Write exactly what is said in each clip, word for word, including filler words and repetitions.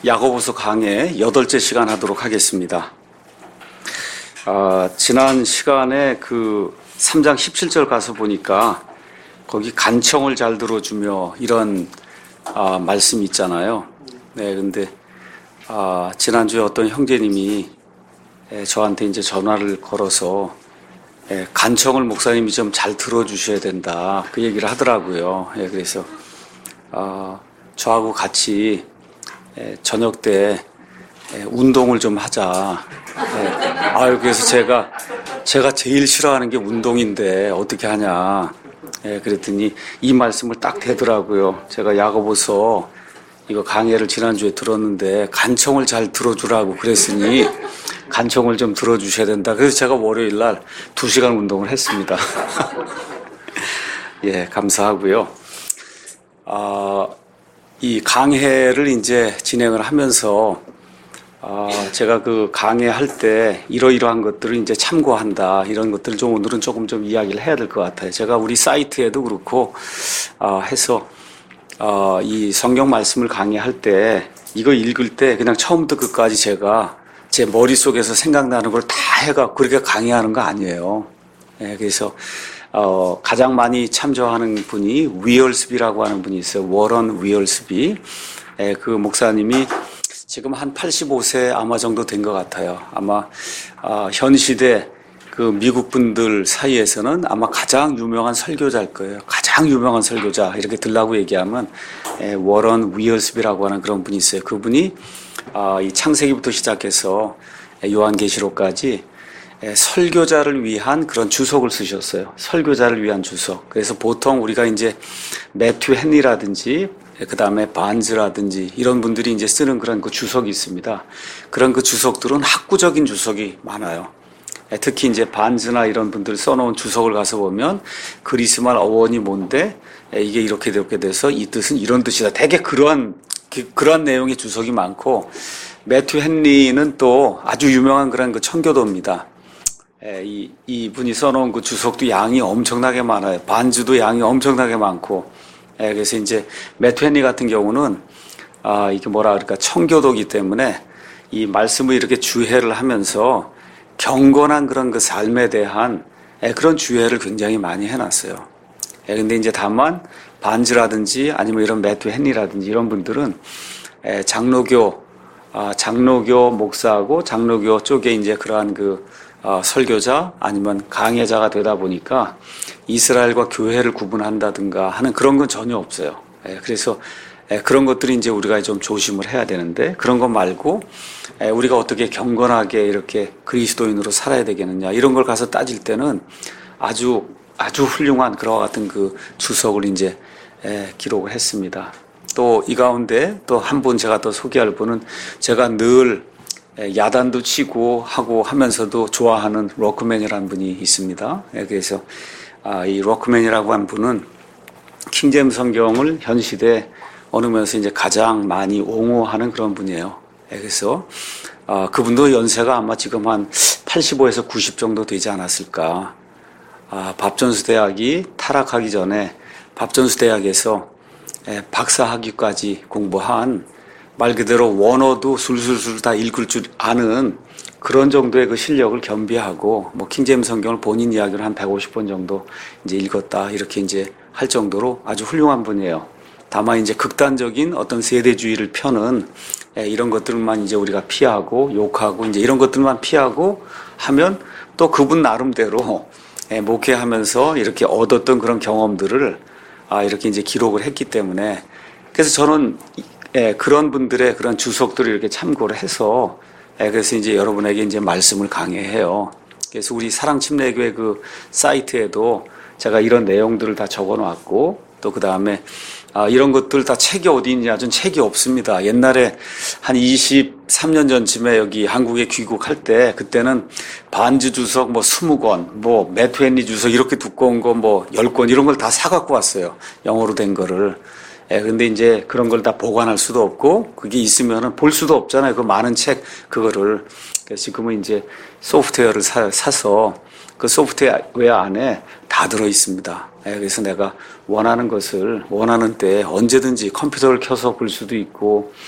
야고보서 강해 여덟째 시간 하도록 하겠습니다. 아, 지난 시간에 그 삼 장 십칠 절 가서 보니까 거기 간청을 잘 들어주며 이런 아, 말씀이 있잖아요. 네, 근데 아, 지난주에 어떤 형제님이 에, 저한테 이제 전화를 걸어서 에, 간청을 목사님이 좀 잘 들어주셔야 된다 그 얘기를 하더라고요. 예, 그래서 아, 저하고 같이 에, 저녁 때 에, 운동을 좀 하자. 예. 아유, 그래서 제가 제가 제일 싫어하는 게 운동인데 어떻게 하냐. 예, 그랬더니 이 말씀을 딱 대더라고요. 제가 야고보서 이거 강해를 지난주에 들었는데 간청을 잘 들어주라고 그랬으니 간청을 좀 들어주셔야 된다. 그래서 제가 월요일 날 두 시간 운동을 했습니다. 예, 감사하고요. 아, 이 강해를 이제 진행을 하면서 아, 제가 그 강해할 때 이러이러한 것들을 이제 참고한다 이런 것들을 좀 오늘은 조금 좀 이야기를 해야 될 것 같아요. 제가 우리 사이트에도 그렇고 아, 해서 아, 이 성경 말씀을 강해할 때 이거 읽을 때 그냥 처음부터 끝까지 제가 제 머릿속에서 생각나는 걸 다 해갖고 그렇게 강해하는 거 아니에요. 예, 그래서 어, 가장 많이 참조하는 분이 위얼스비라고 하는 분이 있어요. 워런 위얼스비. 예, 그 목사님이 지금 한 팔십오 세 아마 정도 된 것 같아요. 아마 아, 현 시대 그 미국 분들 사이에서는 아마 가장 유명한 설교자일 거예요. 가장 유명한 설교자 이렇게 들라고 얘기하면 예, 워런 위얼스비라고 하는 그런 분이 있어요. 그분이 아, 이 창세기부터 시작해서 요한계시록까지 예, 설교자를 위한 그런 주석을 쓰셨어요. 설교자를 위한 주석. 그래서 보통 우리가 이제 매튜 헨리라든지 그 다음에 반즈라든지 이런 분들이 이제 쓰는 그런 그 주석이 있습니다. 그런 그 주석들은 학구적인 주석이 많아요. 예, 특히 이제 반즈나 이런 분들 써놓은 주석을 가서 보면 그리스말 어원이 뭔데 예, 이게 이렇게 이렇게 돼서 이 뜻은 이런 뜻이다. 되게 그러한 그러한 내용의 주석이 많고 매튜 헨리는 또 아주 유명한 그런 그 청교도입니다. 예, 이, 이 분이 써놓은 그 주석도 양이 엄청나게 많아요. 반주도 양이 엄청나게 많고. 예, 그래서 이제 매튜 헨리 같은 경우는, 아, 이게 뭐라 그럴까, 청교도기 때문에 이 말씀을 이렇게 주해를 하면서 경건한 그런 그 삶에 대한 예, 그런 주해를 굉장히 많이 해놨어요. 예, 근데 이제 다만 반주라든지 아니면 이런 매튜 헨리라든지 이런 분들은 예, 장로교, 아, 장로교 목사하고 장로교 쪽에 이제 그러한 그 어, 설교자 아니면 강해자가 되다 보니까 이스라엘과 교회를 구분한다든가 하는 그런 건 전혀 없어요. 예, 그래서 예, 그런 것들이 이제 우리가 좀 조심을 해야 되는데 그런 것 말고 예, 우리가 어떻게 경건하게 이렇게 그리스도인으로 살아야 되겠느냐 이런 걸 가서 따질 때는 아주 아주 훌륭한 그와 같은 그 주석을 이제 예, 기록을 했습니다. 또 이 가운데 또 한 분 제가 또 소개할 분은 제가 늘 야단도 치고 하고 하면서도 좋아하는 로크맨이라는 분이 있습니다. 그래서 이 로크맨이라고 한 분은 킹제임스 성경을 현 시대에 어느 면에서 이제 가장 많이 옹호하는 그런 분이에요. 그래서 그분도 연세가 아마 지금 한 팔십오에서 구십 정도 되지 않았을까. 밥존스 대학이 타락하기 전에 밥존스 대학에서 박사학위까지 공부한 말 그대로 원어도 술술술 다 읽을 줄 아는 그런 정도의 그 실력을 겸비하고 뭐 킹제임스 성경을 본인 이야기로 한 백오십 번 정도 이제 읽었다 이렇게 이제 할 정도로 아주 훌륭한 분이에요. 다만 이제 극단적인 어떤 세대주의를 펴는 이런 것들만 이제 우리가 피하고 욕하고 이제 이런 것들만 피하고 하면 또 그분 나름대로 목회하면서 이렇게 얻었던 그런 경험들을 아 이렇게 이제 기록을 했기 때문에 그래서 저는 예, 그런 분들의 그런 주석들을 이렇게 참고를 해서, 예, 그래서 이제 여러분에게 이제 말씀을 강해해요. 그래서 우리 사랑침례교회 그 사이트에도 제가 이런 내용들을 다 적어 놨고, 또 그 다음에, 아, 이런 것들 다 책이 어디 있냐? 전 책이 없습니다. 옛날에 한 이십삼 년 전쯤에 여기 한국에 귀국할 때, 그때는 반주 주석 뭐 이십 권, 뭐 매튜 헨리 주석 이렇게 두꺼운 거 뭐 십 권 이런 걸 다 사갖고 왔어요. 영어로 된 거를. 예, 근데 이제 그런 걸 다 보관할 수도 없고, 그게 있으면은 볼 수도 없잖아요. 그 많은 책, 그거를. 그래서 지금은 이제 소프트웨어를 사, 사서 그 소프트웨어 안에 다 들어 있습니다. 예, 그래서 내가 원하는 것을 원하는 때 언제든지 컴퓨터를 켜서 볼 수도 있고,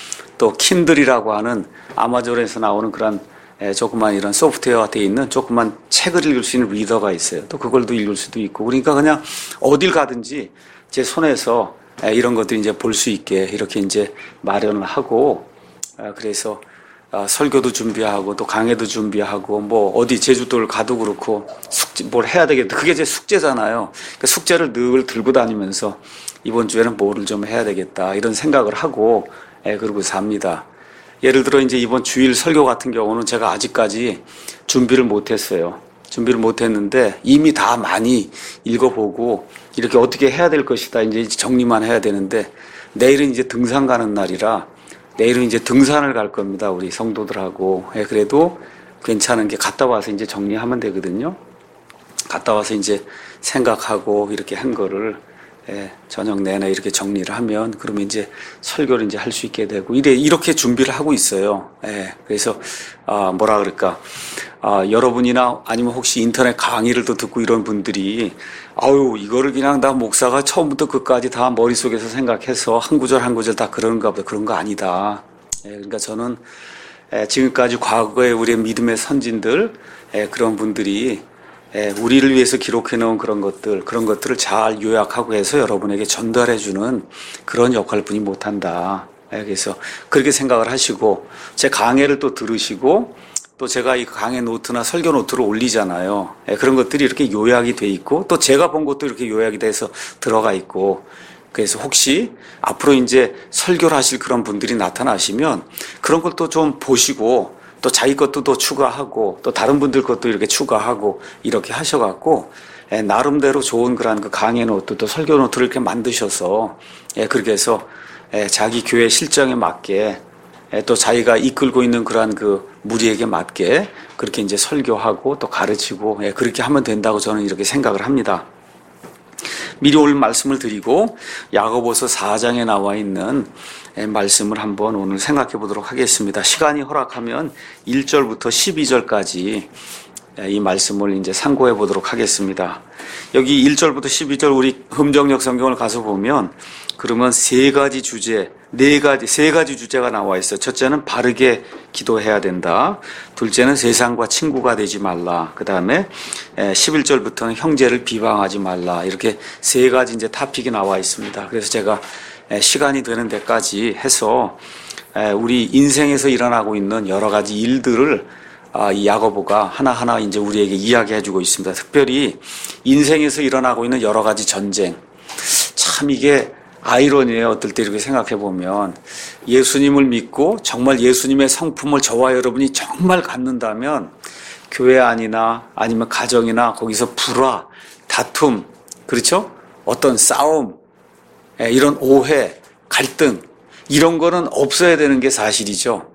또 킨들이라고 하는 아마존에서 나오는 그런 예, 조그만 이런 소프트웨어가 되어 있는 조그만 책을 읽을 수 있는 리더가 있어요. 또 그걸도 읽을 수도 있고. 그러니까 그냥 어딜 가든지 제 손에서 예, 이런 것들이 이제 볼 수 있게 이렇게 이제 마련을 하고, 아, 그래서 아, 설교도 준비하고 또 강해도 준비하고 뭐 어디 제주도를 가도 그렇고 숙제 뭘 해야 되겠다. 그게 제 숙제잖아요. 그러니까 숙제를 늘 들고 다니면서 이번 주에는 뭐를 좀 해야 되겠다 이런 생각을 하고 예, 그러고 삽니다. 예를 들어 이제 이번 주일 설교 같은 경우는 제가 아직까지 준비를 못했어요. 준비를 못했는데 이미 다 많이 읽어보고 이렇게 어떻게 해야 될 것이다 이제 정리만 해야 되는데 내일은 이제 등산 가는 날이라 내일은 이제 등산을 갈 겁니다. 우리 성도들하고. 예, 그래도 괜찮은 게 갔다 와서 이제 정리하면 되거든요. 갔다 와서 이제 생각하고 이렇게 한 거를 예, 저녁 내내 이렇게 정리를 하면 그러면 이제 설교를 이제 할 수 있게 되고 이래 이렇게 준비를 하고 있어요. 예, 그래서 아 뭐라 그럴까 아 여러분이나 아니면 혹시 인터넷 강의를 또 듣고 이런 분들이 아유 이거를 그냥 다 목사가 처음부터 끝까지 다 머릿속에서 생각해서 한 구절 한 구절 다 그런가 보다. 그런 거 아니다. 예, 그러니까 저는 예, 지금까지 과거에 우리의 믿음의 선진들 예, 그런 분들이 예, 우리를 위해서 기록해 놓은 그런 것들, 그런 것들을 잘 요약하고 해서 여러분에게 전달해 주는 그런 역할뿐이 못한다. 예, 그래서 그렇게 생각을 하시고, 제 강해를 또 들으시고, 또 제가 이 강해 노트나 설교 노트를 올리잖아요. 예, 그런 것들이 이렇게 요약이 돼 있고, 또 제가 본 것도 이렇게 요약이 돼서 들어가 있고, 그래서 혹시 앞으로 이제 설교를 하실 그런 분들이 나타나시면 그런 것도 좀 보시고, 또 자기 것도 더 추가하고 또 다른 분들 것도 이렇게 추가하고 이렇게 하셔갖고 예, 나름대로 좋은 그런 그 강의 노트 또 설교 노트를 이렇게 만드셔서 예, 그렇게 해서 예, 자기 교회 실정에 맞게 예, 또 자기가 이끌고 있는 그러한 그 무리에게 맞게 그렇게 이제 설교하고 또 가르치고 예, 그렇게 하면 된다고 저는 이렇게 생각을 합니다. 미리 오늘 말씀을 드리고 야고보서 사 장에 나와 있는 말씀을 한번 오늘 생각해 보도록 하겠습니다. 시간이 허락하면 일 절부터 십이 절까지 이 말씀을 이제 상고해 보도록 하겠습니다. 여기 일 절부터 십이 절 우리 흠정역 성경을 가서 보면 그러면 세 가지 주제, 네 가지, 세 가지 주제가 나와 있어요. 첫째는 바르게 기도해야 된다. 둘째는 세상과 친구가 되지 말라. 그 다음에 십일 절부터는 형제를 비방하지 말라. 이렇게 세 가지 이제 토픽이 나와 있습니다. 그래서 제가 시간이 되는 데까지 해서 우리 인생에서 일어나고 있는 여러 가지 일들을 이 야고보가 하나하나 이제 우리에게 이야기해주고 있습니다. 특별히 인생에서 일어나고 있는 여러 가지 전쟁. 참 이게 아이러니에요. 어떨 때 이렇게 생각해 보면 예수님을 믿고 정말 예수님의 성품을 저와 여러분이 정말 갖는다면 교회 안이나 아니면 가정이나 거기서 불화, 다툼, 그렇죠? 어떤 싸움, 이런 오해, 갈등 이런 거는 없어야 되는 게 사실이죠.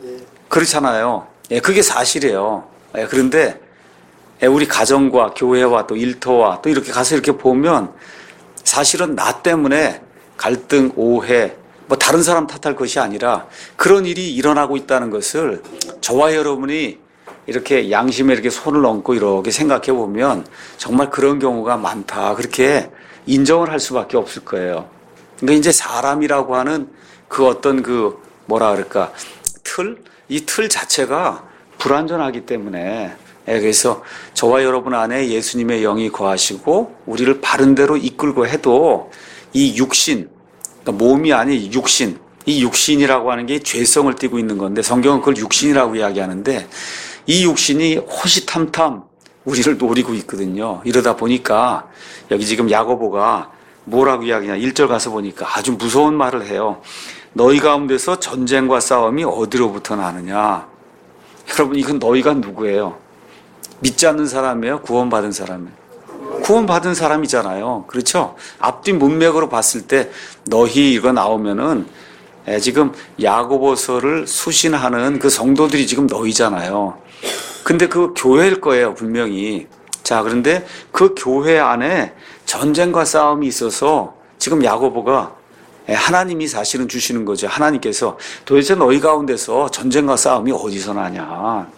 그렇잖아요. 그게 사실이에요. 그런데 우리 가정과 교회와 또 일터와 또 이렇게 가서 이렇게 보면 사실은 나 때문에 갈등, 오해, 뭐 다른 사람 탓할 것이 아니라 그런 일이 일어나고 있다는 것을 저와 여러분이 이렇게 양심에 이렇게 손을 얹고 이렇게 생각해 보면 정말 그런 경우가 많다. 그렇게 인정을 할 수밖에 없을 거예요. 근데 이제 사람이라고 하는 그 어떤 그 뭐라 그럴까 틀? 이 틀 자체가 불완전하기 때문에 그래서 저와 여러분 안에 예수님의 영이 거하시고 우리를 바른 대로 이끌고 해도 이 육신, 그러니까 몸이 아닌 육신, 이 육신이라고 하는 게 죄성을 띠고 있는 건데 성경은 그걸 육신이라고 이야기하는데 이 육신이 호시탐탐 우리를 노리고 있거든요. 이러다 보니까 여기 지금 야고보가 뭐라고 이야기냐 일 절 가서 보니까 아주 무서운 말을 해요. 너희 가운데서 전쟁과 싸움이 어디로부터 나느냐. 여러분 이건 너희가 누구예요? 믿지 않는 사람이에요? 구원받은 사람이에요? 구원받은 사람이잖아요. 그렇죠? 앞뒤 문맥으로 봤을 때 너희 이거 나오면은 지금 야고보서를 수신하는 그 성도들이 지금 너희잖아요. 근데 그 교회일 거예요, 분명히. 자, 그런데 그 교회 안에 전쟁과 싸움이 있어서 지금 야고보가 하나님이 사실은 주시는 거죠. 하나님께서 도대체 너희 가운데서 전쟁과 싸움이 어디서 나냐.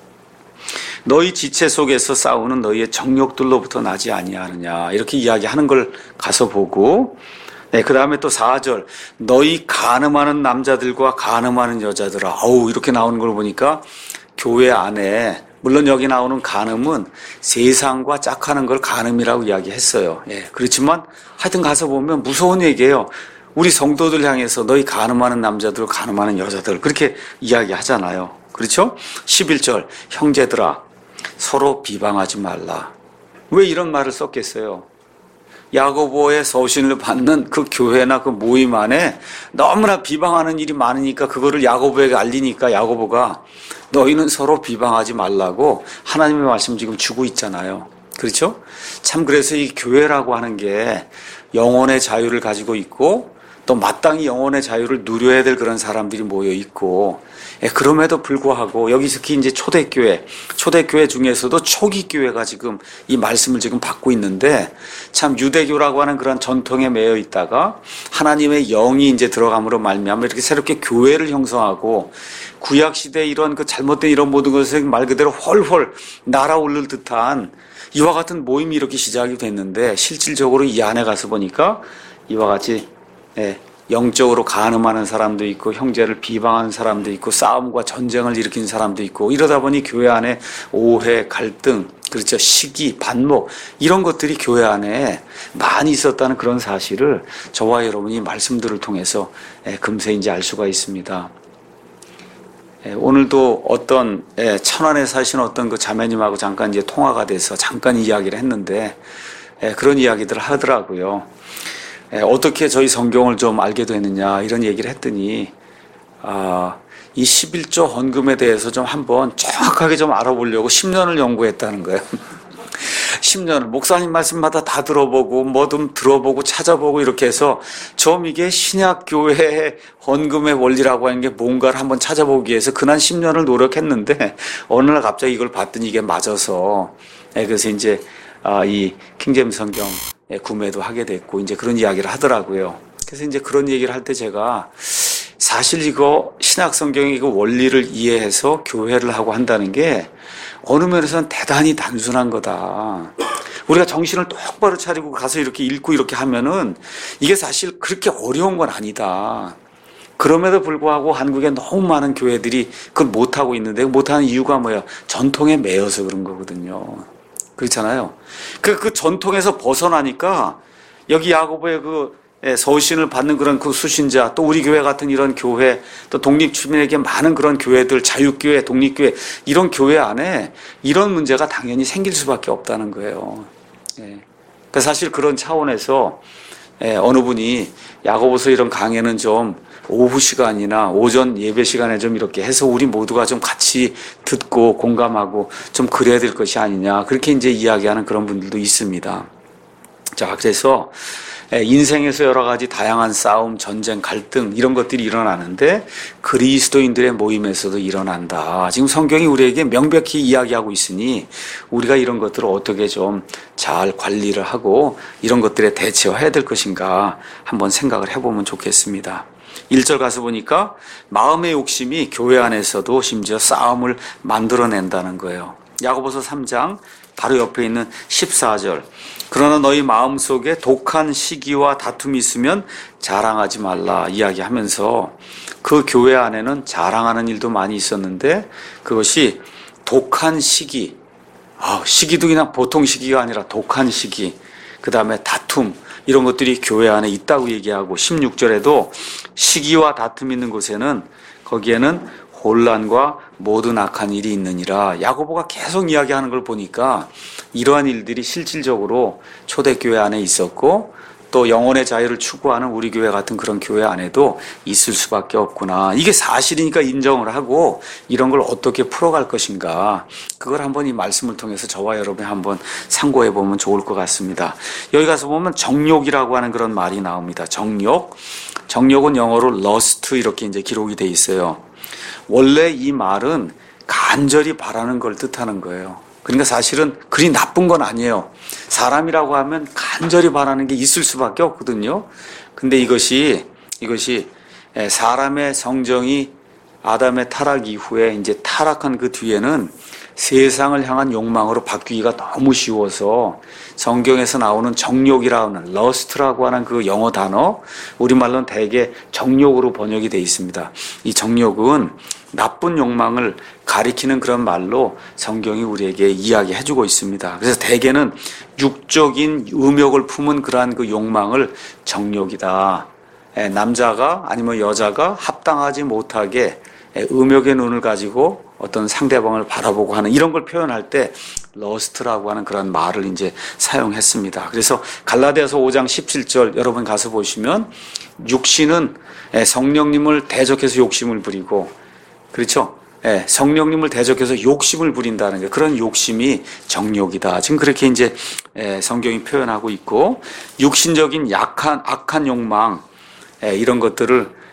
너희 지체 속에서 싸우는 너희의 정욕들로부터 나지 아니하느냐. 이렇게 이야기하는 걸 가서 보고 네, 그 다음에 또 사 절. 너희 간음하는 남자들과 간음하는 여자들아. 어우, 이렇게 나오는 걸 보니까 교회 안에, 물론 여기 나오는 간음은 세상과 짝하는 걸 간음이라고 이야기했어요. 예, 그렇지만 하여튼 가서 보면 무서운 얘기예요. 우리 성도들 향해서 너희 간음하는 남자들, 간음하는 여자들. 그렇게 이야기하잖아요. 그렇죠? 십일 절. 형제들아, 서로 비방하지 말라. 왜 이런 말을 썼겠어요? 야고보의 서신을 받는 그 교회나 그 모임 안에 너무나 비방하는 일이 많으니까 그거를 야고보에게 알리니까 야고보가 너희는 서로 비방하지 말라고 하나님의 말씀 지금 주고 있잖아요. 그렇죠? 참 그래서 이 교회라고 하는 게 영혼의 자유를 가지고 있고 또 마땅히 영혼의 자유를 누려야 될 그런 사람들이 모여 있고, 예, 그럼에도 불구하고 여기 특히 이제 초대교회, 초대교회 중에서도 초기 교회가 지금 이 말씀을 지금 받고 있는데 참 유대교라고 하는 그런 전통에 매여 있다가 하나님의 영이 이제 들어감으로 말미암아 이렇게 새롭게 교회를 형성하고 구약 시대 이런 그 잘못된 이런 모든 것을 말 그대로 헐헐 날아오를 듯한 이와 같은 모임이 이렇게 시작이 됐는데 실질적으로 이 안에 가서 보니까 이와 같이 예, 영적으로 간음하는 사람도 있고 형제를 비방하는 사람도 있고 싸움과 전쟁을 일으킨 사람도 있고 이러다 보니 교회 안에 오해, 갈등, 그렇죠, 시기, 반목 이런 것들이 교회 안에 많이 있었다는 그런 사실을 저와 여러분이 말씀들을 통해서 예, 금세 이제 알 수가 있습니다. 예, 오늘도 어떤 예, 천안에 사시는 어떤 그 자매님하고 잠깐 이제 통화가 돼서 잠깐 이야기를 했는데 예, 그런 이야기들을 하더라고요. 예, 어떻게 저희 성경을 좀 알게 됐느냐 이런 얘기를 했더니 아, 이 십일조 헌금에 대해서 좀 한번 정확하게 좀 알아보려고 십 년을 연구했다는 거예요. 십 년을 목사님 말씀마다 다 들어보고 뭐든 들어보고 찾아보고 이렇게 해서 좀 이게 신약교회의 헌금의 원리라고 하는 게 뭔가를 한번 찾아보기 위해서 그날 십 년을 노력했는데 어느 날 갑자기 이걸 봤더니 이게 맞아서 예, 그래서 이제 아, 이 킹제임스 성경 구매도 하게 됐고 이제 그런 이야기를 하더라고요. 그래서 이제 그런 얘기를 할 때 제가 사실 이거 신약 성경의 그 원리를 이해해서 교회를 하고 한다는 게 어느 면에서는 대단히 단순한 거다. 우리가 정신을 똑바로 차리고 가서 이렇게 읽고 이렇게 하면은 이게 사실 그렇게 어려운 건 아니다. 그럼에도 불구하고 한국에 너무 많은 교회들이 그걸 못하고 있는데 못하는 이유가 뭐야? 전통에 매여서 그런 거거든요. 그렇잖아요. 그, 그 전통에서 벗어나니까 여기 야고보의 그 서신을 받는 그런 그 수신자 또 우리 교회 같은 이런 교회 또 독립주민에게 많은 그런 교회들 자유교회 독립교회 이런 교회 안에 이런 문제가 당연히 생길 수밖에 없다는 거예요. 예. 그러니까 사실 그런 차원에서 예, 어느 분이 야고보서 이런 강해는 좀 오후 시간이나 오전 예배 시간에 좀 이렇게 해서 우리 모두가 좀 같이 듣고 공감하고 좀 그래야 될 것이 아니냐 그렇게 이제 이야기하는 그런 분들도 있습니다. 자, 그래서 인생에서 여러 가지 다양한 싸움, 전쟁, 갈등 이런 것들이 일어나는데 그리스도인들의 모임에서도 일어난다. 지금 성경이 우리에게 명백히 이야기하고 있으니 우리가 이런 것들을 어떻게 좀 잘 관리를 하고 이런 것들에 대처해야 될 것인가 한번 생각을 해보면 좋겠습니다. 일 절 가서 보니까 마음의 욕심이 교회 안에서도 심지어 싸움을 만들어낸다는 거예요. 야고보서 삼 장 바로 옆에 있는 십사 절. 그러나 너희 마음속에 독한 시기와 다툼이 있으면 자랑하지 말라 이야기하면서 그 교회 안에는 자랑하는 일도 많이 있었는데 그것이 독한 시기, 아, 시기도 그냥 보통 시기가 아니라 독한 시기, 그 다음에 다툼 이런 것들이 교회 안에 있다고 얘기하고 십육 절에도 시기와 다툼 있는 곳에는 거기에는 혼란과 모든 악한 일이 있느니라. 야고보가 계속 이야기하는 걸 보니까 이러한 일들이 실질적으로 초대교회 안에 있었고 또 영혼의 자유를 추구하는 우리 교회 같은 그런 교회 안에도 있을 수밖에 없구나. 이게 사실이니까 인정을 하고 이런 걸 어떻게 풀어갈 것인가. 그걸 한번 이 말씀을 통해서 저와 여러분이 한번 상고해 보면 좋을 것 같습니다. 여기 가서 보면 정욕이라고 하는 그런 말이 나옵니다. 정욕. 정욕은 영어로 lust 이렇게 이제 기록이 돼 있어요. 원래 이 말은 간절히 바라는 걸 뜻하는 거예요. 그러니까 사실은 그리 나쁜 건 아니에요. 사람이라고 하면 간절히 바라는 게 있을 수밖에 없거든요. 근데 이것이, 이것이 사람의 성정이 아담의 타락 이후에 이제 타락한 그 뒤에는 세상을 향한 욕망으로 바뀌기가 너무 쉬워서 성경에서 나오는 정욕이라는 러스트라고 하는 그 영어 단어, 우리말로는 대개 정욕으로 번역이 되어 있습니다. 이 정욕은 나쁜 욕망을 가리키는 그런 말로 성경이 우리에게 이야기해주고 있습니다. 그래서 대개는 육적인 음욕을 품은 그러한 그 욕망을 정욕이다. 남자가 아니면 여자가 합당하지 못하게 음욕의 눈을 가지고 어떤 상대방을 바라보고 하는 이런 걸 표현할 때 러스트라고 하는 그런 말을 이제 사용했습니다. 그래서 갈라디아서 오 장 십칠 절 여러분 가서 보시면 육신은 성령님을 대적해서 욕심을 부리고, 그렇죠? 성령님을 대적해서 욕심을 부린다는 게 그런 욕심이 정욕이다. 지금 그렇게 이제 성경이 표현하고 있고, 육신적인 약한 악한 욕망 이런 것들을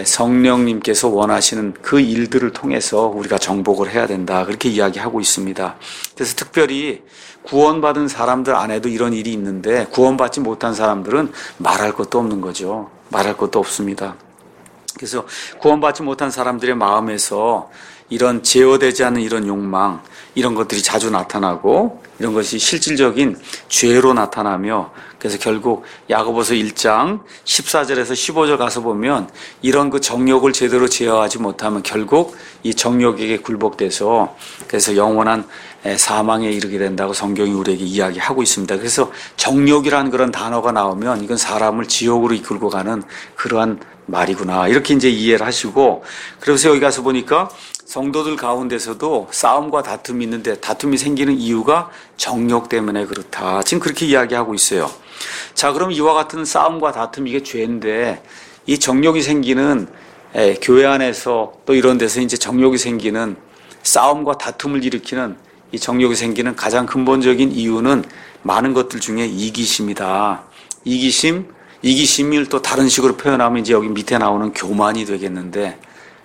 성령님께서 원하시는 그 일들을 통해서 우리가 정복을 해야 된다. 그렇게 이야기하고 있습니다. 그래서 특별히 구원받은 사람들 안에도 이런 일이 있는데 구원받지 못한 사람들은 말할 것도 없는 거죠. 말할 것도 없습니다. 그래서 구원받지 못한 사람들의 마음에서 이런 제어되지 않는 이런 욕망, 이런 것들이 자주 나타나고 이런 것이 실질적인 죄로 나타나며, 그래서 결국 야고보서 일 장 십사 절에서 십오 절 가서 보면 이런 그 정욕을 제대로 제어하지 못하면 결국 이 정욕에게 굴복돼서 그래서 영원한 사망에 이르게 된다고 성경이 우리에게 이야기하고 있습니다. 그래서 정욕이라는 그런 단어가 나오면 이건 사람을 지옥으로 이끌고 가는 그러한 말이구나, 이렇게 이제 이해를 하시고, 그래서 여기 가서 보니까 성도들 가운데서도 싸움과 다툼이 있는데 다툼이 생기는 이유가 정욕 때문에 그렇다. 지금 그렇게 이야기하고 있어요. 자, 그럼 이와 같은 싸움과 다툼, 이게 죄인데 이 정욕이 생기는 에, 교회 안에서 또 이런 데서 이제 정욕이 생기는 싸움과 다툼을 일으키는 이 정욕이 생기는 가장 근본적인 이유는 많은 것들 중에 이기심이다. 이기심, 이기심을 또 다른 식으로 표현하면 이제 여기 밑에 나오는 교만이 되겠는데,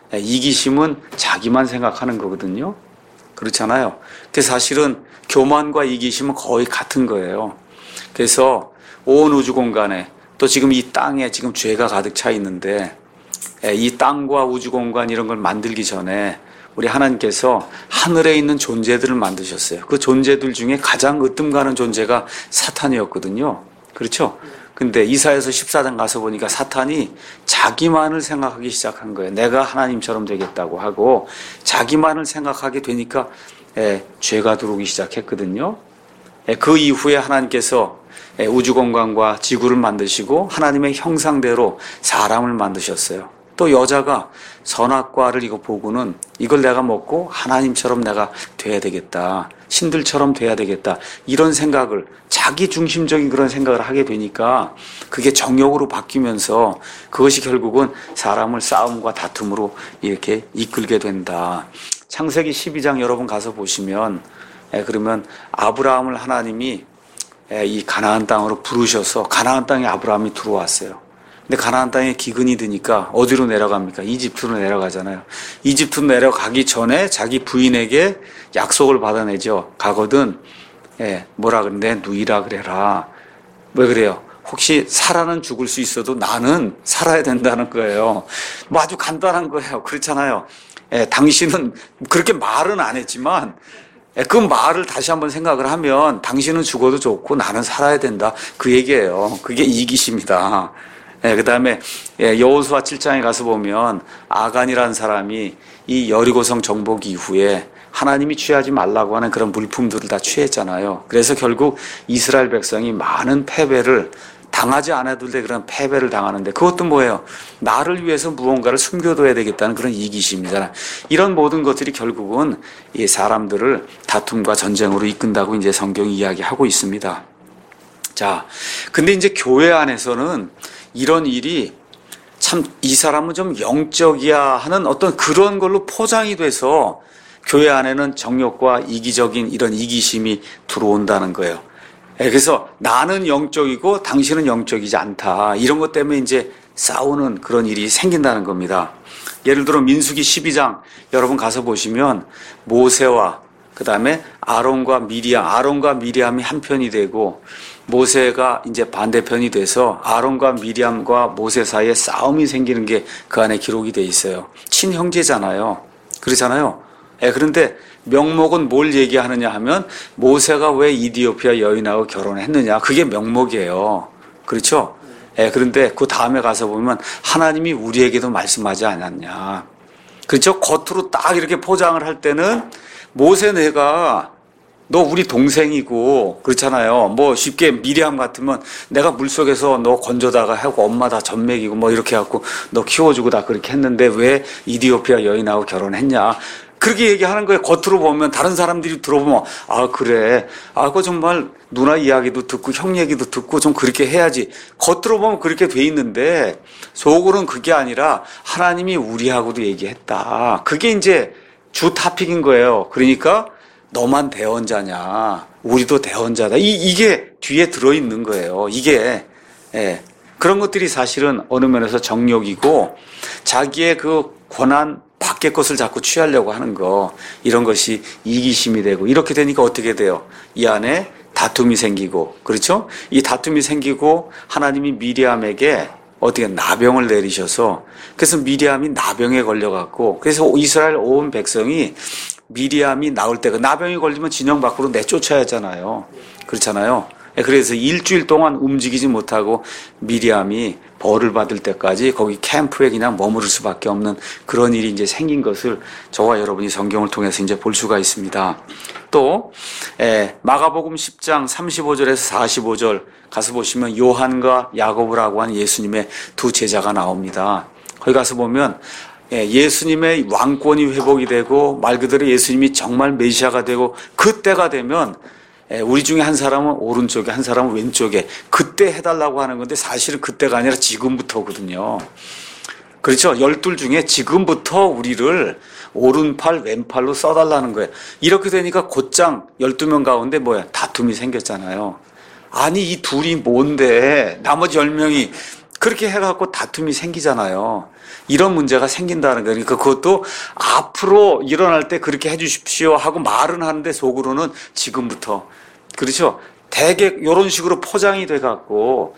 이기심은 자기만 생각하는 거거든요. 그렇잖아요. 그래서 사실은 교만과 이기심은 거의 같은 거예요. 그래서 온 우주 공간에 또 지금 이 땅에 지금 죄가 가득 차 있는데 이 땅과 우주 공간 이런 걸 만들기 전에 우리 하나님께서 하늘에 있는 존재들을 만드셨어요. 그 존재들 중에 가장 으뜸 가는 존재가 사탄이었거든요. 그렇죠? 근데 이사야서 십사 장 가서 보니까 사탄이 자기만을 생각하기 시작한 거예요. 내가 하나님처럼 되겠다고 하고 자기만을 생각하게 되니까 예, 죄가 들어오기 시작했거든요. 예, 그 이후에 하나님께서 예, 우주공간과 지구를 만드시고 하나님의 형상대로 사람을 만드셨어요. 또 여자가 선악과를 이거 보고는 이걸 내가 먹고 하나님처럼 내가 돼야 되겠다. 신들처럼 돼야 되겠다. 이런 생각을, 자기 중심적인 그런 생각을 하게 되니까 그게 정욕으로 바뀌면서 그것이 결국은 사람을 싸움과 다툼으로 이렇게 이끌게 된다. 창세기 십이 장 여러분 가서 보시면 예, 그러면 아브라함을 하나님이 예, 이 가나안 땅으로 부르셔서 가나안 땅에 아브라함이 들어왔어요. 근데 가나안 땅에 기근이 드니까 어디로 내려갑니까? 이집트로 내려가잖아요. 이집트로 내려가기 전에 자기 부인에게 약속을 받아내죠. 가거든 예, 뭐라 그래? 내 누이라 그래라. 왜 그래요? 혹시 살아는 죽을 수 있어도 나는 살아야 된다는 거예요. 뭐 아주 간단한 거예요. 그렇잖아요. 예, 당신은 그렇게 말은 안 했지만 예, 그 말을 다시 한번 생각을 하면 당신은 죽어도 좋고 나는 살아야 된다. 그 얘기예요. 그게 이기심이다. 예, 그 다음에 예, 여호수아 칠 장에 가서 보면 아간이라는 사람이 이 여리고성 정복 이후에 하나님이 취하지 말라고 하는 그런 물품들을 다 취했잖아요. 그래서 결국 이스라엘 백성이 많은 패배를 당하지 않아도 돼 그런 패배를 당하는데 그것도 뭐예요? 나를 위해서 무언가를 숨겨둬야 되겠다는 그런 이기심이잖아요. 이런 모든 것들이 결국은 이 사람들을 다툼과 전쟁으로 이끈다고 이제 성경이 이야기하고 있습니다. 자, 근데 이제 교회 안에서는 이런 일이 참 이 사람은 좀 영적이야 하는 어떤 그런 걸로 포장이 돼서 교회 안에는 정욕과 이기적인 이런 이기심이 들어온다는 거예요. 그래서 나는 영적이고 당신은 영적이지 않다. 이런 것 때문에 이제 싸우는 그런 일이 생긴다는 겁니다. 예를 들어 민수기 십이 장 여러분 가서 보시면 모세와 그 다음에 아론과 미리암, 아론과 미리암이 한편이 되고 모세가 이제 반대편이 돼서 아론과 미리암과 모세 사이에 싸움이 생기는 게 그 안에 기록이 돼 있어요. 친형제잖아요. 그렇잖아요. 예, 그런데 명목은 뭘 얘기하느냐 하면 모세가 왜 이디오피아 여인하고 결혼했느냐. 그게 명목이에요. 그렇죠? 예, 그런데 그 다음에 가서 보면 하나님이 우리에게도 말씀하지 않았냐. 그렇죠? 겉으로 딱 이렇게 포장을 할 때는 모세 내가 너 우리 동생이고 그렇잖아요. 뭐 쉽게 미리암 같으면 내가 물속에서 너 건져다가 하고 엄마 다 젖먹이고 뭐 이렇게 해갖고 너 키워주고 다 그렇게 했는데 왜 이디오피아 여인하고 결혼했냐. 그렇게 얘기하는 거예요. 겉으로 보면 다른 사람들이 들어보면 아 그래. 아 그거 정말 누나 이야기도 듣고 형 얘기도 듣고 좀 그렇게 해야지. 겉으로 보면 그렇게 돼 있는데 속으로는 그게 아니라 하나님이 우리하고도 얘기했다. 그게 이제 주 타픽인 거예요. 그러니까 너만 대언자냐. 우리도 대언자다. 이, 이게 뒤에 들어있는 거예요. 이게 예. 그런 것들이 사실은 어느 면에서 정욕이고 자기의 그 권한 밖의 것을 자꾸 취하려고 하는 거 이런 것이 이기심이 되고 이렇게 되니까 어떻게 돼요? 이 안에 다툼이 생기고 그렇죠? 이 다툼이 생기고 하나님이 미리암에게 어떻게 나병을 내리셔서 그래서 미리암이 나병에 걸려갖고 그래서 이스라엘 온 백성이 미리암이 나올 때가 나병이 걸리면 진영 밖으로 내쫓아야 하잖아요. 그렇잖아요. 그래서 일주일 동안 움직이지 못하고 미리암이 벌을 받을 때까지 거기 캠프에 그냥 머무를 수밖에 없는 그런 일이 이제 생긴 것을 저와 여러분이 성경을 통해서 이제 볼 수가 있습니다. 또 마가복음 십 장 삼십오 절에서 사십오 절 가서 보시면 요한과 야고보라고 하는 예수님의 두 제자가 나옵니다. 거기 가서 보면 예수님의 왕권이 회복이 되고 말 그대로 예수님이 정말 메시아가 되고 그때가 되면 우리 중에 한 사람은 오른쪽에 한 사람은 왼쪽에 그때 해달라고 하는 건데 사실은 그때가 아니라 지금부터거든요. 그렇죠? 열둘 중에 지금부터 우리를 오른팔 왼팔로 써달라는 거예요. 이렇게 되니까 곧장 열두 명 가운데 뭐야 다툼이 생겼잖아요. 아니 이 둘이 뭔데 나머지 열 명이 그렇게 해갖고 다툼이 생기잖아요. 이런 문제가 생긴다는 거예요. 그러니까 그것도 앞으로 일어날 때 그렇게 해주십시오 하고 말은 하는데 속으로는 지금부터. 그렇죠? 대개 이런 식으로 포장이 돼갖고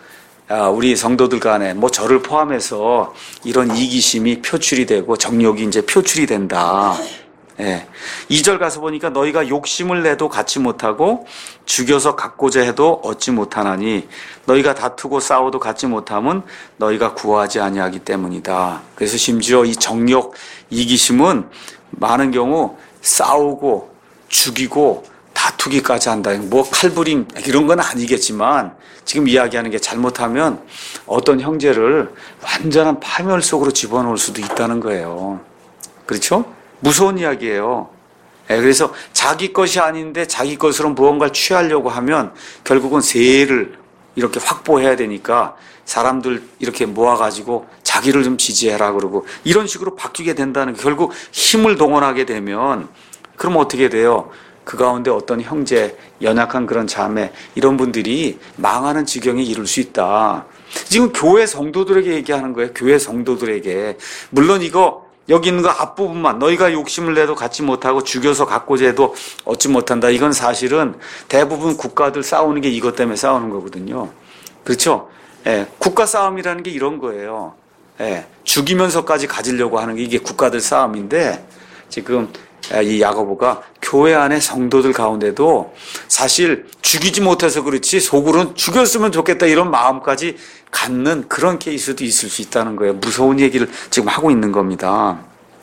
우리 성도들 간에 뭐 저를 포함해서 이런 이기심이 표출이 되고 정욕이 이제 표출이 된다. 예. 이 절 가서 보니까 너희가 욕심을 내도 갖지 못하고 죽여서 갖고자 해도 얻지 못하나니 너희가 다투고 싸워도 갖지 못함은 너희가 구하지 아니하기 때문이다. 그래서 심지어 이 정욕 이기심은 많은 경우 싸우고 죽이고 다투기까지 한다. 뭐 칼부림 이런 건 아니겠지만 지금 이야기하는 게 잘못하면 어떤 형제를 완전한 파멸 속으로 집어넣을 수도 있다는 거예요. 그렇죠? 무서운 이야기예요. 네, 그래서 자기 것이 아닌데 자기 것으로 무언가를 취하려고 하면 결국은 세를 이렇게 확보해야 되니까 사람들 이렇게 모아가지고 자기를 좀 지지해라 그러고 이런 식으로 바뀌게 된다는 게 결국 힘을 동원하게 되면 그럼 어떻게 돼요? 그 가운데 어떤 형제, 연약한 그런 자매 이런 분들이 망하는 지경에 이를 수 있다. 지금 교회 성도들에게 얘기하는 거예요. 교회 성도들에게. 물론 이거 여기 있는 거 앞부분만 너희가 욕심을 내도 갖지 못하고 죽여서 갖고자 해도 얻지 못한다. 이건 사실은 대부분 국가들 싸우는 게 이것 때문에 싸우는 거거든요. 그렇죠? 예, 국가 싸움이라는 게 이런 거예요. 예, 죽이면서까지 가지려고 하는 게 이게 국가들 싸움인데 지금 이 야고보가 교회 안에 성도들 가운데도 사실 죽이지 못해서 그렇지 속으로는 죽였으면 좋겠다 이런 마음까지 갖는 그런 케이스도 있을 수 있다는 거예요. 무서운 얘기를 지금 하고 있는 겁니다.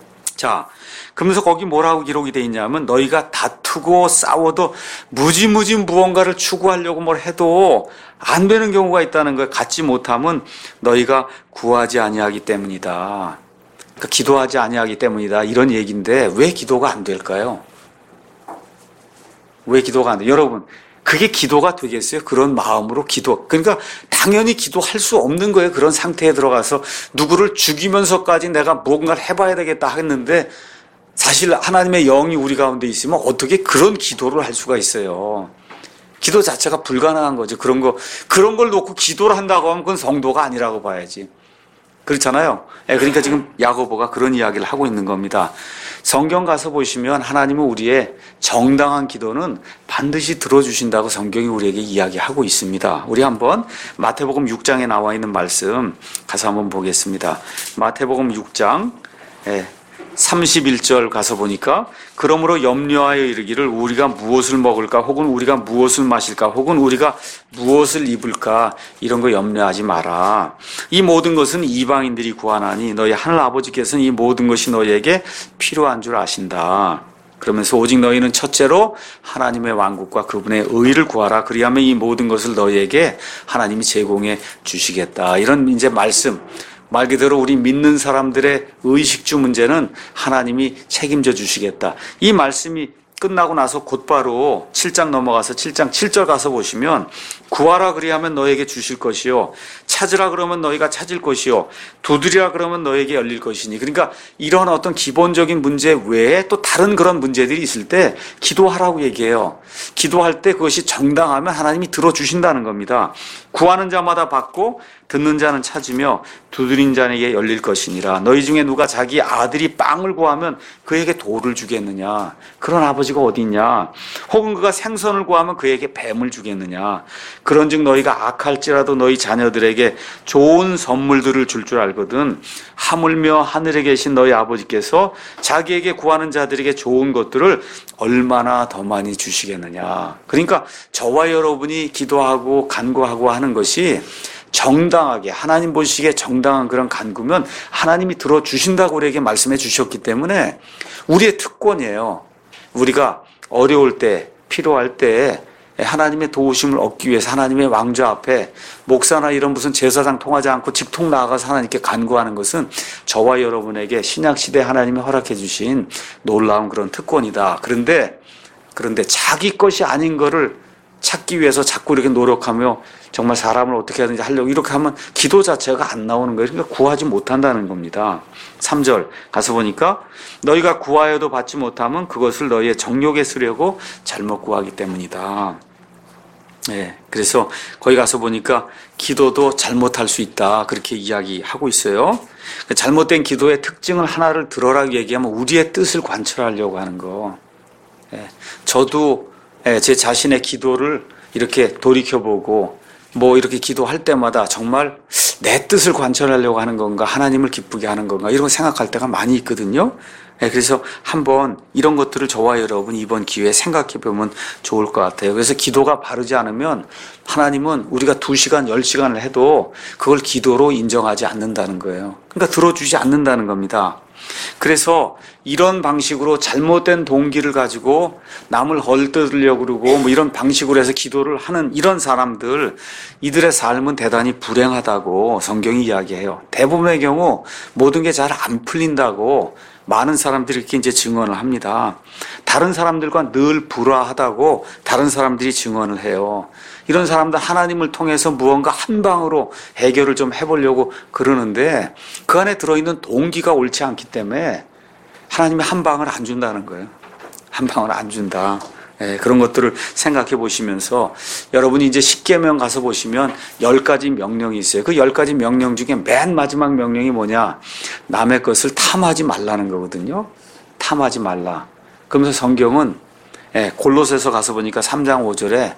자, 그러면서 거기 뭐라고 기록이 돼 있냐면 너희가 다투고 싸워도 무지무지 무언가를 추구하려고 뭘 해도 안 되는 경우가 있다는 거예요. 갖지 못함은 너희가 구하지 아니하기 때문이다. 그러니까 기도하지 아니하기 때문이다. 이런 얘기인데 왜 기도가 안 될까요? 왜 기도가 안 돼요? 여러분, 그게 기도가 되겠어요? 그런 마음으로 기도. 그러니까 당연히 기도할 수 없는 거예요. 그런 상태에 들어가서 누구를 죽이면서까지 내가 뭔가를 해봐야 되겠다 했는데 사실 하나님의 영이 우리 가운데 있으면 어떻게 그런 기도를 할 수가 있어요? 기도 자체가 불가능한 거죠. 그런 거, 그런 걸 놓고 기도를 한다고 하면 그건 성도가 아니라고 봐야지. 그렇잖아요. 그러니까 지금 야고보가 그런 이야기를 하고 있는 겁니다. 성경 가서 보시면 하나님은 우리의 정당한 기도는 반드시 들어주신다고 성경이 우리에게 이야기하고 있습니다. 우리 한번 마태복음 육 장에 나와 있는 말씀 가서 한번 보겠습니다. 마태복음 육 장 삼십일 절 가서 보니까 그러므로 염려하여 이르기를 우리가 무엇을 먹을까 혹은 우리가 무엇을 마실까 혹은 우리가 무엇을 입을까 이런 거 염려하지 마라. 이 모든 것은 이방인들이 구하나니 너희 하늘 아버지께서는 이 모든 것이 너희에게 필요한 줄 아신다. 그러면서 오직 너희는 첫째로 하나님의 왕국과 그분의 의를 구하라. 그리하면 이 모든 것을 너희에게 하나님이 제공해 주시겠다. 이런 이제 말씀. 말 그대로 우리 믿는 사람들의 의식주 문제는 하나님이 책임져 주시겠다. 이 말씀이 끝나고 나서 곧바로 칠 장 넘어가서 칠 장 칠 절 가서 보시면 구하라 그리하면 너에게 주실 것이요 찾으라 그러면 너희가 찾을 것이요 두드리라 그러면 너에게 열릴 것이니. 그러니까 이런 어떤 기본적인 문제 외에 또 다른 그런 문제들이 있을 때 기도하라고 얘기해요. 기도할 때 그것이 정당하면 하나님이 들어주신다는 겁니다. 구하는 자마다 받고 듣는 자는 찾으며 두드린 자에게 열릴 것이니라. 너희 중에 누가 자기 아들이 빵을 구하면 그에게 돌을 주겠느냐? 그런 아버지가 어디 있냐? 혹은 그가 생선을 구하면 그에게 뱀을 주겠느냐? 그런즉 너희가 악할지라도 너희 자녀들에게 좋은 선물들을 줄 줄 알거든 하물며 하늘에 계신 너희 아버지께서 자기에게 구하는 자들에게 좋은 것들을 얼마나 더 많이 주시겠느냐? 그러니까 저와 여러분이 기도하고 간구하고 하는 것이 정당하게 하나님 보시기에 정당한 그런 간구면 하나님이 들어주신다고 우리에게 말씀해 주셨기 때문에 우리의 특권이에요. 우리가 어려울 때 필요할 때 하나님의 도우심을 얻기 위해서 하나님의 왕좌 앞에 목사나 이런 무슨 제사장 통하지 않고 직통 나아가서 하나님께 간구하는 것은 저와 여러분에게 신약시대 하나님이 허락해 주신 놀라운 그런 특권이다. 그런데 그런데 자기 것이 아닌 거를 찾기 위해서 자꾸 이렇게 노력하며 정말 사람을 어떻게 하든지 하려고 이렇게 하면 기도 자체가 안 나오는 거예요. 그러니까 구하지 못한다는 겁니다. 삼 절 가서 보니까 너희가 구하여도 받지 못하면 그것을 너희의 정욕에 쓰려고 잘못 구하기 때문이다. 네, 그래서 거기 가서 보니까 기도도 잘못할 수 있다 그렇게 이야기하고 있어요. 잘못된 기도의 특징을 하나를 들어라 얘기하면 우리의 뜻을 관철하려고 하는 거. 네, 저도 제 자신의 기도를 이렇게 돌이켜보고 뭐 이렇게 기도할 때마다 정말 내 뜻을 관철하려고 하는 건가 하나님을 기쁘게 하는 건가 이런 거 생각할 때가 많이 있거든요. 그래서 한번 이런 것들을 저와 여러분 이번 기회에 생각해 보면 좋을 것 같아요. 그래서 기도가 바르지 않으면 하나님은 우리가 두 시간, 열 시간을 해도 그걸 기도로 인정하지 않는다는 거예요. 그러니까 들어주지 않는다는 겁니다. 그래서 이런 방식으로 잘못된 동기를 가지고 남을 헐뜯으려고 그러고 뭐 이런 방식으로 해서 기도를 하는 이런 사람들, 이들의 삶은 대단히 불행하다고 성경이 이야기해요. 대부분의 경우 모든 게 잘 안 풀린다고 많은 사람들이 이렇게 이제 증언을 합니다. 다른 사람들과 늘 불화하다고 다른 사람들이 증언을 해요. 이런 사람들 하나님을 통해서 무언가 한 방으로 해결을 좀 해보려고 그러는데 그 안에 들어있는 동기가 옳지 않기 때문에 하나님이 한 방을 안 준다는 거예요. 한 방을 안 준다. 예, 그런 것들을 생각해 보시면서 여러분이 이제 십계명 가서 보시면 열 가지 명령이 있어요. 그 열 가지 명령 중에 맨 마지막 명령이 뭐냐? 남의 것을 탐하지 말라는 거거든요. 탐하지 말라. 그러면서 성경은 예, 골로새서 가서 보니까 삼 장 오 절에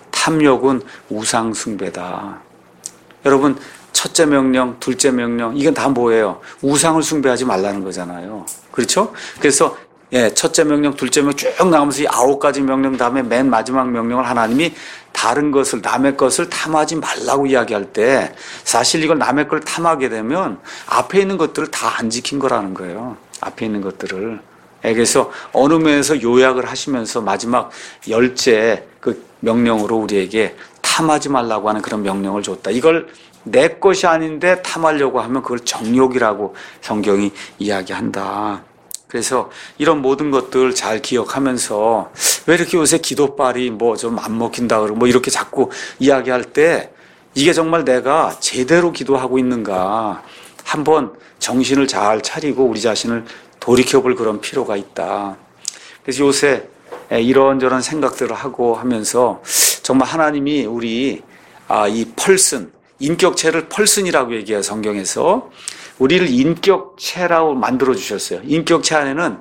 탐욕은 우상 숭배다. 여러분 첫째 명령, 둘째 명령 이건 다 뭐예요? 우상을 숭배하지 말라는 거잖아요. 그렇죠? 그래서 예, 첫째 명령, 둘째 명령 쭉 나가면서 이 아홉 가지 명령 다음에 맨 마지막 명령을 하나님이 다른 것을, 남의 것을 탐하지 말라고 이야기할 때 사실 이걸 남의 걸 탐하게 되면 앞에 있는 것들을 다 안 지킨 거라는 거예요. 앞에 있는 것들을. 예, 그래서 어느 면에서 요약을 하시면서 마지막 열째 그 명령으로 우리에게 탐하지 말라고 하는 그런 명령을 줬다. 이걸 내 것이 아닌데 탐하려고 하면 그걸 정욕이라고 성경이 이야기한다. 그래서 이런 모든 것들 잘 기억하면서 왜 이렇게 요새 기도빨이 뭐 좀 안 먹힌다 그러고 뭐 이렇게 자꾸 이야기할 때 이게 정말 내가 제대로 기도하고 있는가 한번 정신을 잘 차리고 우리 자신을 돌이켜볼 그런 필요가 있다. 그래서 요새 이런저런 생각들을 하고 하면서 정말 하나님이 우리 아, 이 펄슨, 인격체를 펄슨이라고 얘기해요. 성경에서. 우리를 인격체라고 만들어 주셨어요. 인격체 안에는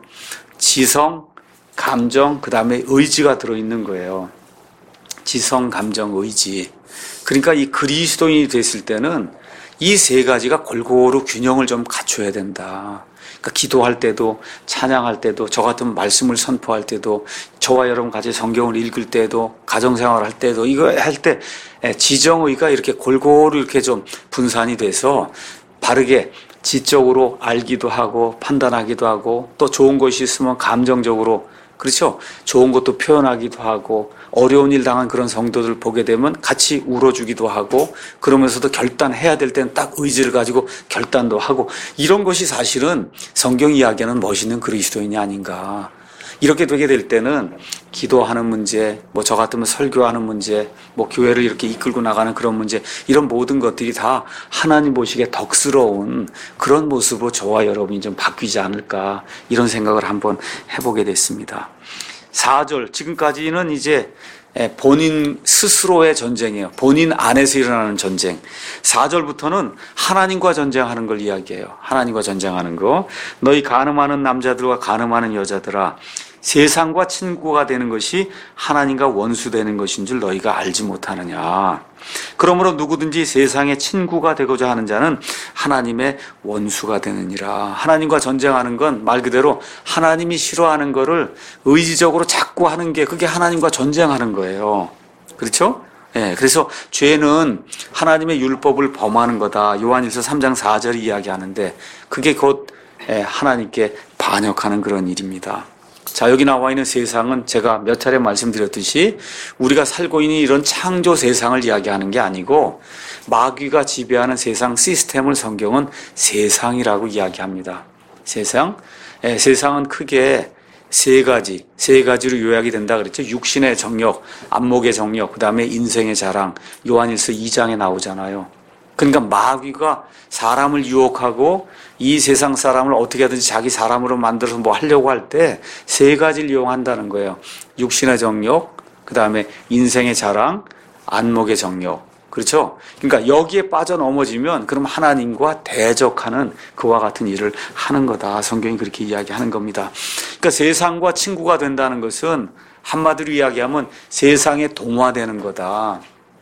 지성, 감정, 그 다음에 의지가 들어있는 거예요. 지성, 감정, 의지. 그러니까 이 그리스도인이 됐을 때는 이 세 가지가 골고루 균형을 좀 갖춰야 된다. 그러니까 기도할 때도, 찬양할 때도, 저 같은 말씀을 선포할 때도, 저와 여러분 같이 성경을 읽을 때도, 가정생활 할 때도, 이거 할 때 지정의가 이렇게 골고루 이렇게 좀 분산이 돼서 바르게 지적으로 알기도 하고 판단하기도 하고, 또 좋은 것이 있으면 감정적으로, 그렇죠? 좋은 것도 표현하기도 하고, 어려운 일 당한 그런 성도들 보게 되면 같이 울어주기도 하고, 그러면서도 결단해야 될 때는 딱 의지를 가지고 결단도 하고, 이런 것이 사실은 성경 이야기하는 멋있는 그리스도인이 아닌가. 이렇게 되게 될 때는 기도하는 문제, 뭐 저 같으면 설교하는 문제, 뭐 교회를 이렇게 이끌고 나가는 그런 문제, 이런 모든 것들이 다 하나님 보시기에 덕스러운 그런 모습으로 저와 여러분이 좀 바뀌지 않을까, 이런 생각을 한번 해보게 됐습니다. 사 절, 지금까지는 이제 본인 스스로의 전쟁이에요. 본인 안에서 일어나는 전쟁. 사 절부터는 하나님과 전쟁하는 걸 이야기해요. 하나님과 전쟁하는 거. 너희 간음하는 남자들과 간음하는 여자들아, 세상과 친구가 되는 것이 하나님과 원수되는 것인 줄 너희가 알지 못하느냐. 그러므로 누구든지 세상의 친구가 되고자 하는 자는 하나님의 원수가 되느니라. 하나님과 전쟁하는 건 말 그대로 하나님이 싫어하는 거를 의지적으로 자꾸 하는 게, 그게 하나님과 전쟁하는 거예요. 그렇죠? 예, 그래서 죄는 하나님의 율법을 범하는 거다. 요한일서 삼 장 사 절이 이야기하는데, 그게 곧 하나님께 반역하는 그런 일입니다. 자, 여기 나와 있는 세상은 제가 몇 차례 말씀드렸듯이 우리가 살고 있는 이런 창조 세상을 이야기하는 게 아니고, 마귀가 지배하는 세상 시스템을 성경은 세상이라고 이야기합니다. 세상? 예, 세상은 크게 세 가지, 세 가지로 요약이 된다 그랬죠. 육신의 정욕, 안목의 정욕, 그 다음에 인생의 자랑, 요한일서 이 장에 나오잖아요. 그러니까 마귀가 사람을 유혹하고 이 세상 사람을 어떻게 하든지 자기 사람으로 만들어서 뭐 하려고 할 때 세 가지를 이용한다는 거예요. 육신의 정욕, 그 다음에 인생의 자랑, 안목의 정욕. 그렇죠? 그러니까 여기에 빠져 넘어지면 그럼 하나님과 대적하는 그와 같은 일을 하는 거다. 성경이 그렇게 이야기하는 겁니다. 그러니까 세상과 친구가 된다는 것은 한마디로 이야기하면 세상에 동화되는 거다.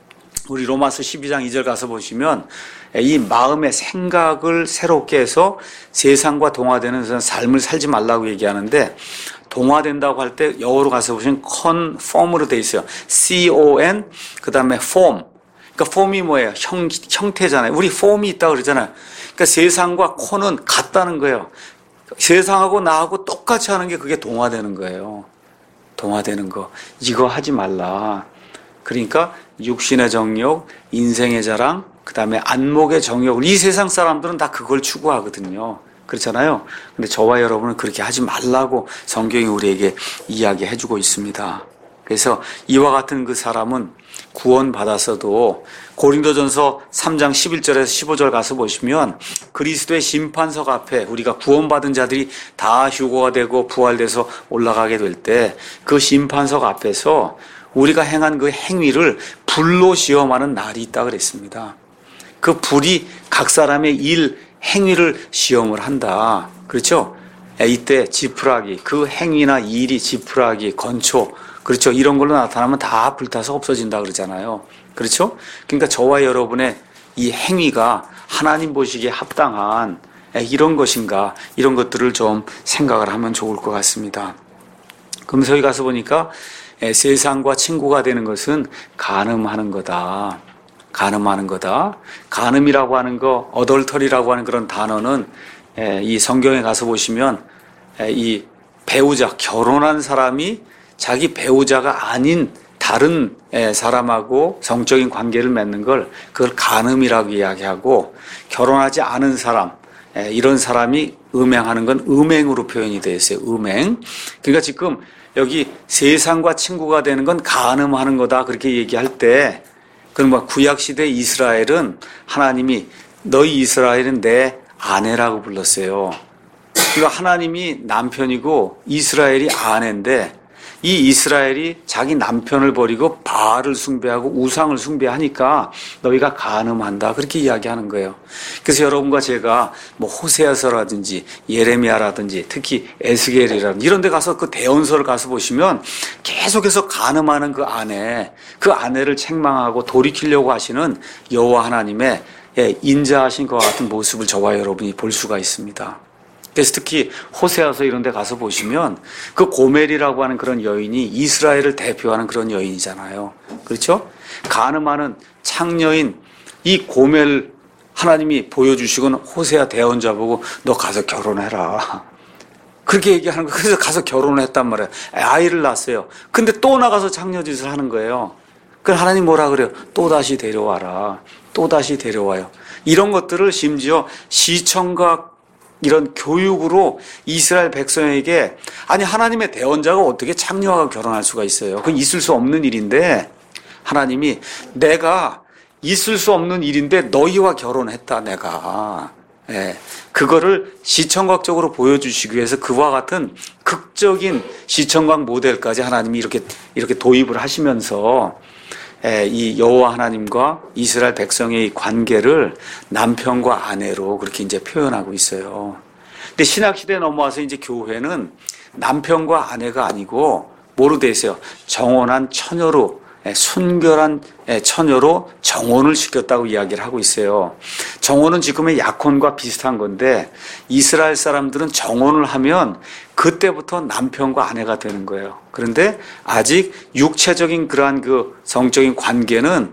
우리 로마서 십이 장 이 절 가서 보시면 이 마음의 생각을 새롭게 해서 세상과 동화되는 삶을 살지 말라고 얘기하는데, 동화된다고 할 때 영어로 가서 보시면 conform으로 돼 있어요. C O N, 그 다음에 form. 그러니까 form이 뭐예요? 형, 형태잖아요. 우리 form이 있다고 그러잖아요. 그러니까 세상과 con은 같다는 거예요. 세상하고 나하고 똑같이 하는 게 그게 동화되는 거예요. 동화되는 거. 이거 하지 말라. 그러니까 육신의 정욕, 인생의 자랑, 그 다음에 안목의 정욕을, 이 세상 사람들은 다 그걸 추구하거든요. 그렇잖아요. 근데 저와 여러분은 그렇게 하지 말라고 성경이 우리에게 이야기해주고 있습니다. 그래서 이와 같은 그 사람은 구원받았어도, 고린도전서 삼 장 십일 절에서 십오 절 가서 보시면 그리스도의 심판석 앞에 우리가 구원받은 자들이 다 휴거가 되고 부활돼서 올라가게 될 때 그 심판석 앞에서 우리가 행한 그 행위를 불로 시험하는 날이 있다 그랬습니다. 그 불이 각 사람의 일, 행위를 시험을 한다. 그렇죠? 이때 지푸라기, 그 행위나 일이 지푸라기, 건초, 그렇죠? 이런 걸로 나타나면 다 불타서 없어진다 그러잖아요. 그렇죠? 그러니까 저와 여러분의 이 행위가 하나님 보시기에 합당한 이런 것인가, 이런 것들을 좀 생각을 하면 좋을 것 같습니다. 금서에 가서 보니까 세상과 친구가 되는 것은 간음하는 거다. 간음하는 거다. 간음이라고 하는 거, 어덜터리라고 하는 그런 단어는 이 성경에 가서 보시면 이 배우자, 결혼한 사람이 자기 배우자가 아닌 다른 사람하고 성적인 관계를 맺는 걸, 그걸 간음이라고 이야기하고, 결혼하지 않은 사람, 이런 사람이 음행하는 건 음행으로 표현이 되어 있어요. 음행. 그러니까 지금 여기 세상과 친구가 되는 건 간음하는 거다, 그렇게 얘기할 때, 그럼 뭐 구약시대 이스라엘은 하나님이 너희 이스라엘은 내 아내라고 불렀어요. 그러니까 하나님이 남편이고 이스라엘이 아내인데, 이 이스라엘이 자기 남편을 버리고 바알을 숭배하고 우상을 숭배하니까 너희가 간음한다, 그렇게 이야기하는 거예요. 그래서 여러분과 제가 뭐 호세아서라든지 예레미야라든지 특히 에스겔이라든지 이런 데 가서 그 대언서를 가서 보시면 계속해서 간음하는 그 아내, 그 아내를 책망하고 돌이키려고 하시는 여호와 하나님의 인자하신 것 같은 모습을 저와 여러분이 볼 수가 있습니다. 그래서 특히 호세아서 이런 데 가서 보시면 그 고멜이라고 하는 그런 여인이 이스라엘을 대표하는 그런 여인이잖아요. 그렇죠? 간음하는 창녀인 이 고멜 하나님이 보여주시고는 호세아 대언자 보고 너 가서 결혼해라. 그렇게 얘기하는 거예요. 그래서 가서 결혼을 했단 말이에요. 아이를 낳았어요. 근데 또 나가서 창녀짓을 하는 거예요. 그럼 하나님 뭐라 그래요? 또다시 데려와라. 또다시 데려와요. 이런 것들을 심지어 시청각 이런 교육으로 이스라엘 백성에게 아니 하나님의 대언자가 어떻게 창녀와 결혼할 수가 있어요? 그건 있을 수 없는 일인데 하나님이 내가 있을 수 없는 일인데 너희와 결혼했다 내가. 예, 그거를 시청각적으로 보여주시기 위해서 그와 같은 극적인 시청각 모델까지 하나님이 이렇게 이렇게 도입을 하시면서 예, 이 여호와 하나님과 이스라엘 백성의 관계를 남편과 아내로 그렇게 이제 표현하고 있어요. 근데 신학 시대에 넘어와서 이제 교회는 남편과 아내가 아니고 뭐로 돼 있어요? 정혼한 처녀로 예, 순결한 예, 처녀로 정혼을 시켰다고 이야기를 하고 있어요. 정혼은 지금의 약혼과 비슷한 건데 이스라엘 사람들은 정혼을 하면 그때부터 남편과 아내가 되는 거예요. 그런데 아직 육체적인 그러한 그 성적인 관계는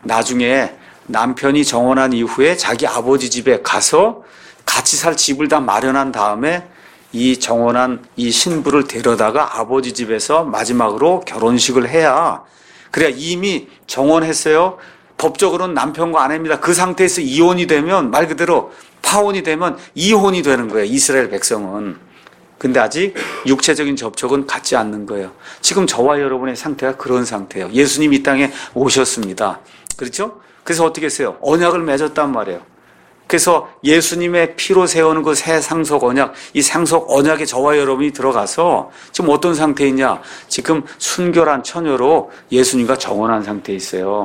나중에 남편이 정혼한 이후에 자기 아버지 집에 가서 같이 살 집을 다 마련한 다음에 이 정혼한 이 신부를 데려다가 아버지 집에서 마지막으로 결혼식을 해야 그래야 이미 정혼했어요. 법적으로는 남편과 아내입니다. 그 상태에서 이혼이 되면 말 그대로 파혼이 되면 이혼이 되는 거예요. 이스라엘 백성은. 근데 아직 육체적인 접촉은 갖지 않는 거예요. 지금 저와 여러분의 상태가 그런 상태예요. 예수님이 이 땅에 오셨습니다. 그렇죠? 그래서 어떻게 했어요? 언약을 맺었단 말이에요. 그래서 예수님의 피로 세우는 그 새 상속 언약, 이 상속 언약에 저와 여러분이 들어가서 지금 어떤 상태에 있냐? 지금 순결한 처녀로 예수님과 정혼한 상태에 있어요.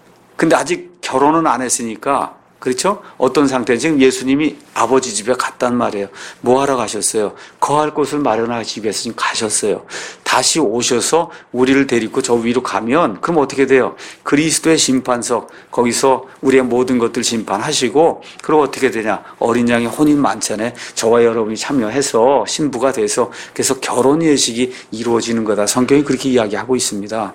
근데 아직 결혼은 안 했으니까 그렇죠? 어떤 상태에 지금 예수님이 아버지 집에 갔단 말이에요. 뭐 하러 가셨어요? 거할 곳을 마련하시기 위해서 지금 가셨어요. 다시 오셔서 우리를 데리고 저 위로 가면 그럼 어떻게 돼요? 그리스도의 심판석 거기서 우리의 모든 것들 심판하시고 그럼 어떻게 되냐? 어린 양의 혼인 만찬에 저와 여러분이 참여해서 신부가 돼서 그래서 결혼 예식이 이루어지는 거다. 성경이 그렇게 이야기하고 있습니다.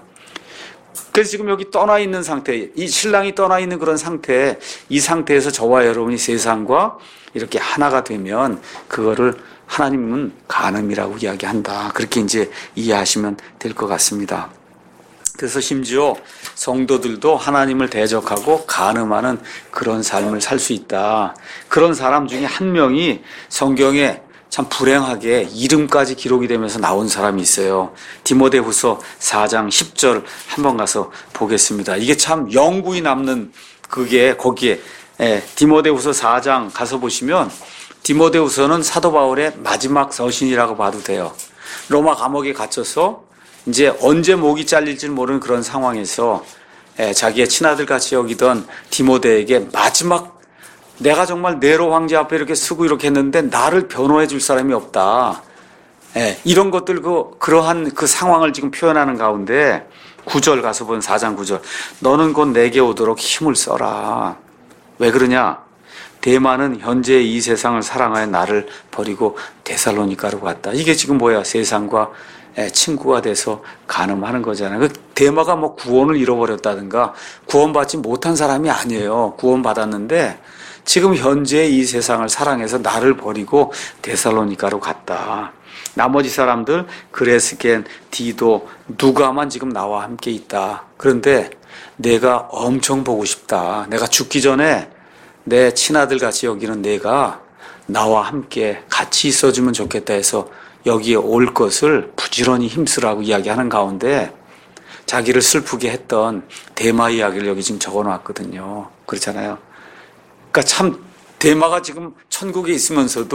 그래서 지금 여기 떠나 있는 상태, 이 신랑이 떠나 있는 그런 상태, 이 상태에서 저와 여러분이 세상과 이렇게 하나가 되면 그거를 하나님은 간음이라고 이야기한다. 그렇게 이제 이해하시면 될 것 같습니다. 그래서 심지어 성도들도 하나님을 대적하고 간음하는 그런 삶을 살 수 있다. 그런 사람 중에 한 명이 성경에 참 불행하게 이름까지 기록이 되면서 나온 사람이 있어요. 디모데후서 사 장 십 절 한번 가서 보겠습니다. 이게 참 영구히 남는 그게 거기에 예, 디모데후서 사 장 가서 보시면 디모데후서는 사도 바울의 마지막 서신이라고 봐도 돼요. 로마 감옥에 갇혀서 이제 언제 목이 잘릴지 모르는 그런 상황에서 예, 자기의 친아들 같이 여기던 디모데에게 마지막 내가 정말 네로 황제 앞에 이렇게 서고 이렇게 했는데 나를 변호해 줄 사람이 없다. 예, 이런 것들 그 그러한 그 상황을 지금 표현하는 가운데 구 절 가서 본 사 장 구 절. 너는 곧 내게 오도록 힘을 써라. 왜 그러냐? 대만은 현재 이 세상을 사랑하여 나를 버리고 데살로니가로 갔다. 이게 지금 뭐야? 세상과 친구가 돼서 간음하는 거잖아요. 그 대마가 뭐 구원을 잃어버렸다든가 구원받지 못한 사람이 아니에요. 구원받았는데 지금 현재 이 세상을 사랑해서 나를 버리고 데살로니가로 갔다. 나머지 사람들 그레스겐, 디도, 누가만 지금 나와 함께 있다. 그런데 내가 엄청 보고 싶다. 내가 죽기 전에 내 친아들 같이 여기는 내가 나와 함께 같이 있어주면 좋겠다 해서 여기에 올 것을 부지런히 힘쓰라고 이야기하는 가운데 자기를 슬프게 했던 대마 이야기를 여기 지금 적어놨거든요. 그렇잖아요. 그러니까 참 대마가 지금 천국에 있으면서도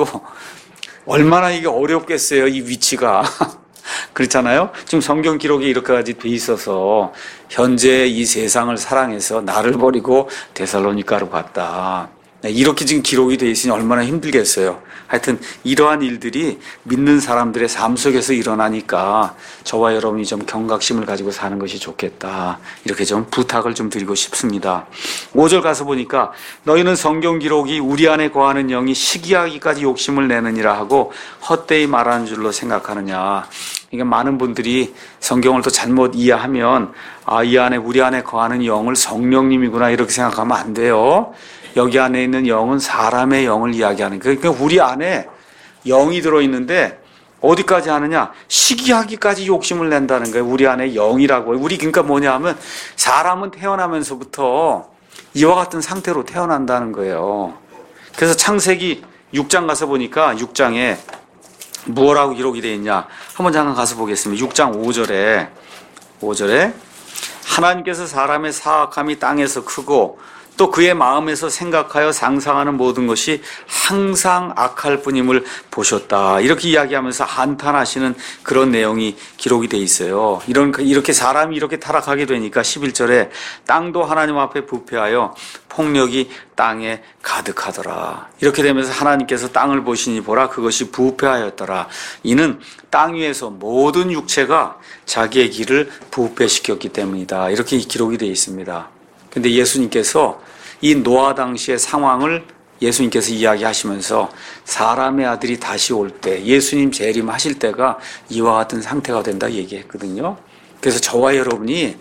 얼마나 이게 어렵겠어요. 이 위치가. 그렇잖아요. 지금 성경 기록에 이렇게까지 돼 있어서 현재 이 세상을 사랑해서 나를 버리고 데살로니가로 갔다. 이렇게 지금 기록이 돼 있으니 얼마나 힘들겠어요. 하여튼 이러한 일들이 믿는 사람들의 삶 속에서 일어나니까 저와 여러분이 좀 경각심을 가지고 사는 것이 좋겠다. 이렇게 좀 부탁을 좀 드리고 싶습니다. 오 절 가서 보니까 너희는 성경 기록이 우리 안에 거하는 영이 시기하기까지 욕심을 내느니라 하고 헛되이 말하는 줄로 생각하느냐. 이게 많은 분들이 성경을 또 잘못 이해하면 아, 이 안에 우리 안에 거하는 영을 성령님이구나 이렇게 생각하면 안 돼요. 여기 안에 있는 영은 사람의 영을 이야기하는 거예요. 그러니까 우리 안에 영이 들어있는데 어디까지 하느냐? 시기하기까지 욕심을 낸다는 거예요. 우리 안에 영이라고. 우리 그러니까 뭐냐 하면 사람은 태어나면서부터 이와 같은 상태로 태어난다는 거예요. 그래서 창세기 육 장 가서 보니까 육 장에 무엇라고 기록이 되어 있냐? 한번 잠깐 가서 보겠습니다. 육 장 오 절에 오 절에 하나님께서 사람의 사악함이 땅에서 크고 또 그의 마음에서 생각하여 상상하는 모든 것이 항상 악할 뿐임을 보셨다. 이렇게 이야기하면서 한탄하시는 그런 내용이 기록이 돼 있어요. 이런, 이렇게 사람이 이렇게 타락하게 되니까 십일 절에 땅도 하나님 앞에 부패하여 폭력이 땅에 가득하더라. 이렇게 되면서 하나님께서 땅을 보시니 보라 그것이 부패하였더라. 이는 땅 위에서 모든 육체가 자기의 길을 부패시켰기 때문이다. 이렇게 기록이 되어 있습니다. 근데 예수님께서 이 노아 당시의 상황을 예수님께서 이야기하시면서 사람의 아들이 다시 올 때 예수님 재림하실 때가 이와 같은 상태가 된다 얘기했거든요. 그래서 저와 여러분이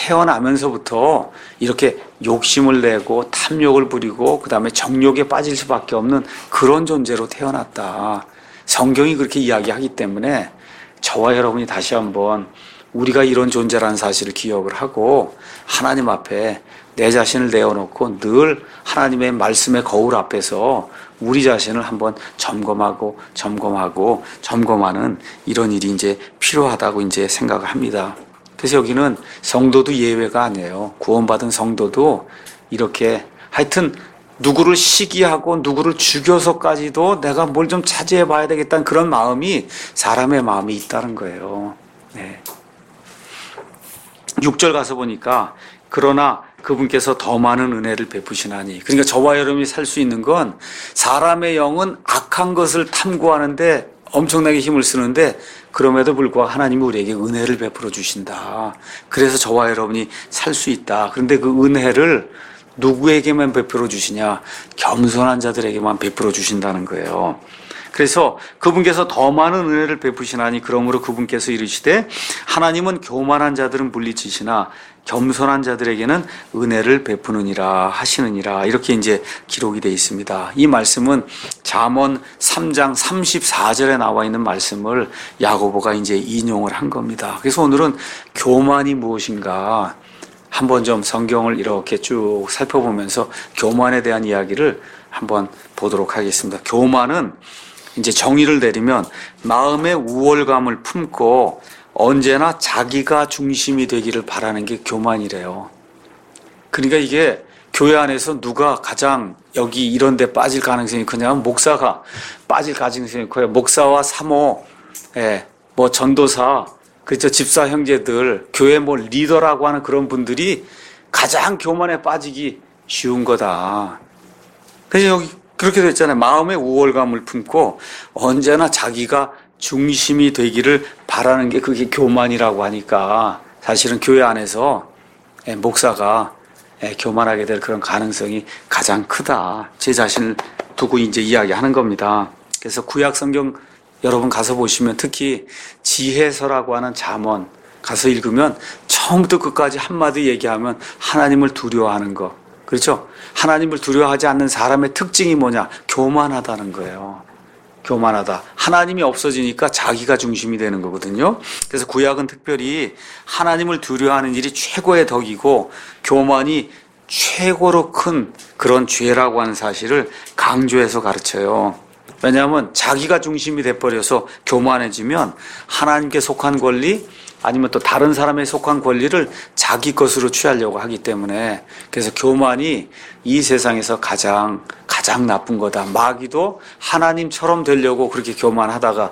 태어나면서부터 이렇게 욕심을 내고 탐욕을 부리고 그 다음에 정욕에 빠질 수밖에 없는 그런 존재로 태어났다. 성경이 그렇게 이야기하기 때문에 저와 여러분이 다시 한번 우리가 이런 존재라는 사실을 기억을 하고 하나님 앞에 내 자신을 내어놓고 늘 하나님의 말씀의 거울 앞에서 우리 자신을 한번 점검하고 점검하고 점검하는 이런 일이 이제 필요하다고 이제 생각을 합니다. 그래서 여기는 성도도 예외가 아니에요. 구원받은 성도도 이렇게 하여튼 누구를 시기하고 누구를 죽여서까지도 내가 뭘 좀 차지해 봐야 되겠다는 그런 마음이 사람의 마음이 있다는 거예요. 네. 육 절 가서 보니까 그러나 그분께서 더 많은 은혜를 베푸시나니. 그러니까 저와 여러분이 살 수 있는 건 사람의 영은 악한 것을 탐구하는데 엄청나게 힘을 쓰는데 그럼에도 불구하고 하나님이 우리에게 은혜를 베풀어 주신다. 그래서 저와 여러분이 살 수 있다. 그런데 그 은혜를 누구에게만 베풀어 주시냐? 겸손한 자들에게만 베풀어 주신다는 거예요. 그래서 그분께서 더 많은 은혜를 베푸시나니 그러므로 그분께서 이르시되 하나님은 교만한 자들은 물리치시나 겸손한 자들에게는 은혜를 베푸느니라 하시느니라. 이렇게 이제 기록이 되어 있습니다. 이 말씀은 잠언 삼 장 삼십사 절에 나와 있는 말씀을 야고보가 이제 인용을 한 겁니다. 그래서 오늘은 교만이 무엇인가 한번 좀 성경을 이렇게 쭉 살펴보면서 교만에 대한 이야기를 한번 보도록 하겠습니다. 교만은 이제 정의를 내리면 마음의 우월감을 품고 언제나 자기가 중심이 되기를 바라는 게 교만이래요. 그러니까 이게 교회 안에서 누가 가장 여기 이런 데 빠질 가능성이 크냐면 목사가 빠질 가능성이 커요. 목사와 사모, 예, 뭐 전도사, 그렇죠. 집사 형제들, 교회 뭐 리더라고 하는 그런 분들이 가장 교만에 빠지기 쉬운 거다. 그래서 여기 그렇게 됐잖아요. 마음의 우월감을 품고 언제나 자기가 중심이 되기를 바라는 게 그게 교만이라고 하니까 사실은 교회 안에서 목사가 교만하게 될 그런 가능성이 가장 크다. 제 자신을 두고 이제 이야기하는 겁니다. 그래서 구약 성경 여러분 가서 보시면 특히 지혜서라고 하는 잠언 가서 읽으면 처음부터 끝까지 한마디 얘기하면 하나님을 두려워하는 거. 그렇죠? 하나님을 두려워하지 않는 사람의 특징이 뭐냐? 교만하다는 거예요. 교만하다. 하나님이 없어지니까 자기가 중심이 되는 거거든요. 그래서 구약은 특별히 하나님을 두려워하는 일이 최고의 덕이고 교만이 최고로 큰 그런 죄라고 하는 사실을 강조해서 가르쳐요. 왜냐하면 자기가 중심이 돼버려서 교만해지면 하나님께 속한 권리 아니면 또 다른 사람에 속한 권리를 자기 것으로 취하려고 하기 때문에 그래서 교만이 이 세상에서 가장 가장 나쁜 거다. 마귀도 하나님처럼 되려고 그렇게 교만하다가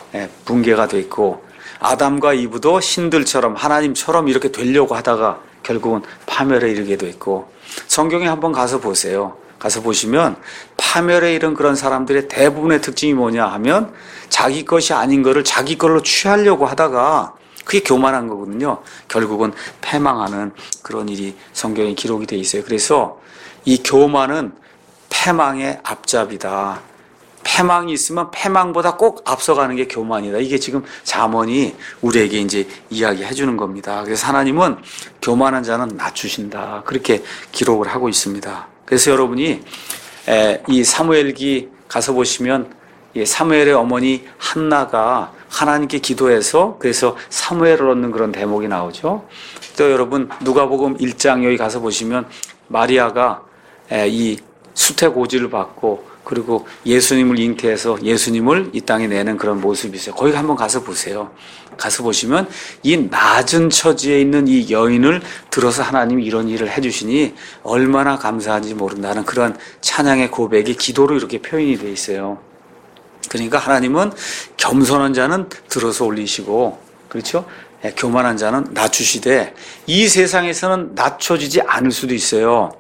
붕괴가 됐고 아담과 이브도 신들처럼 하나님처럼 이렇게 되려고 하다가 결국은 파멸에 이르게 됐고 성경에 한번 가서 보세요. 가서 보시면 파멸에 이른 그런 사람들의 대부분의 특징이 뭐냐 하면 자기 것이 아닌 거를 자기 걸로 취하려고 하다가 그게 교만한 거거든요. 결국은 패망하는 그런 일이 성경에 기록이 돼 있어요. 그래서 이 교만은 패망의 앞잡이다. 패망이 있으면 패망보다 꼭 앞서가는 게 교만이다. 이게 지금 잠언이 우리에게 이제 이야기해 주는 겁니다. 그래서 하나님은 교만한 자는 낮추신다. 그렇게 기록을 하고 있습니다. 그래서 여러분이 이 사무엘기 가서 보시면 사무엘의 어머니 한나가 하나님께 기도해서 그래서 사무엘을 얻는 그런 대목이 나오죠. 또 여러분 누가복음 일 장 여기 가서 보시면 마리아가 이 수태고지를 받고 그리고 예수님을 잉태해서 예수님을 이 땅에 내는 그런 모습이 있어요. 거기 한번 가서 보세요. 가서 보시면 이 낮은 처지에 있는 이 여인을 들어서 하나님이 이런 일을 해주시니 얼마나 감사한지 모른다는 그런 찬양의 고백이 기도로 이렇게 표현이 되어 있어요. 그러니까 하나님은 겸손한 자는 들어서 올리시고, 그렇죠? 교만한 자는 낮추시되 이 세상에서는 낮춰지지 않을 수도 있어요.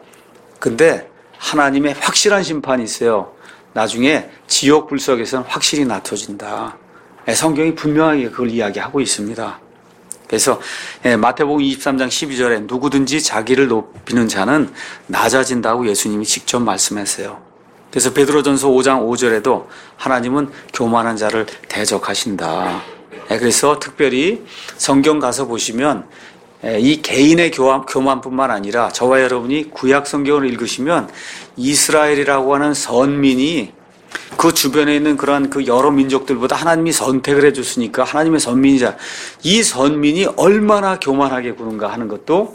근데 하나님의 확실한 심판이 있어요. 나중에 지옥 불석에서는 확실히 낮춰진다. 성경이 분명하게 그걸 이야기하고 있습니다. 그래서 마태복음 이십삼 장 십이 절에 누구든지 자기를 높이는 자는 낮아진다고 예수님이 직접 말씀했어요. 그래서 베드로전서 오 장 오 절에도 하나님은 교만한 자를 대적하신다. 그래서 특별히 성경 가서 보시면 이 개인의 교만, 교만뿐만 아니라 저와 여러분이 구약 성경을 읽으시면 이스라엘이라고 하는 선민이 그 주변에 있는 그런 그 여러 민족들보다 하나님이 선택을 해줬으니까 하나님의 선민이자 이 선민이 얼마나 교만하게 구는가 하는 것도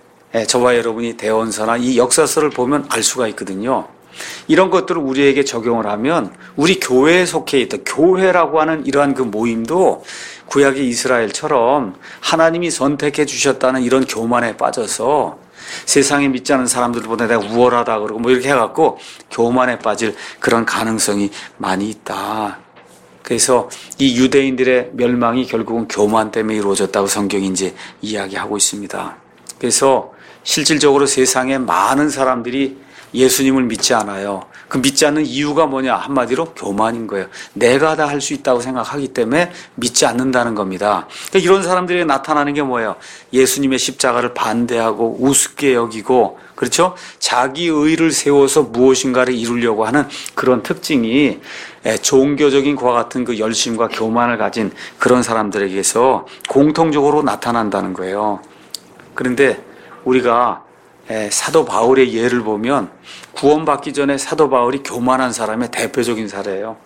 저와 여러분이 대언서나 이 역사서를 보면 알 수가 있거든요. 이런 것들을 우리에게 적용을 하면 우리 교회에 속해 있던 교회라고 하는 이러한 그 모임도 구약의 이스라엘처럼 하나님이 선택해 주셨다는 이런 교만에 빠져서 세상에 믿지 않는 사람들보다 내가 우월하다 그러고 뭐 이렇게 해갖고 교만에 빠질 그런 가능성이 많이 있다. 그래서 이 유대인들의 멸망이 결국은 교만 때문에 이루어졌다고 성경이 이제 이야기하고 있습니다. 그래서 실질적으로 세상에 많은 사람들이 예수님을 믿지 않아요. 그 믿지 않는 이유가 뭐냐? 한마디로 교만인 거예요. 내가 다 할 수 있다고 생각하기 때문에 믿지 않는다는 겁니다. 그러니까 이런 사람들이 나타나는 게 뭐예요? 예수님의 십자가를 반대하고 우습게 여기고, 그렇죠? 자기 의를 세워서 무엇인가를 이루려고 하는 그런 특징이 종교적인 그와 같은 그 열심과 교만을 가진 그런 사람들에게서 공통적으로 나타난다는 거예요. 그런데 우리가 사도 바울의 예를 보면 구원받기 전에 사도 바울이 교만한 사람의 대표적인 사례예요.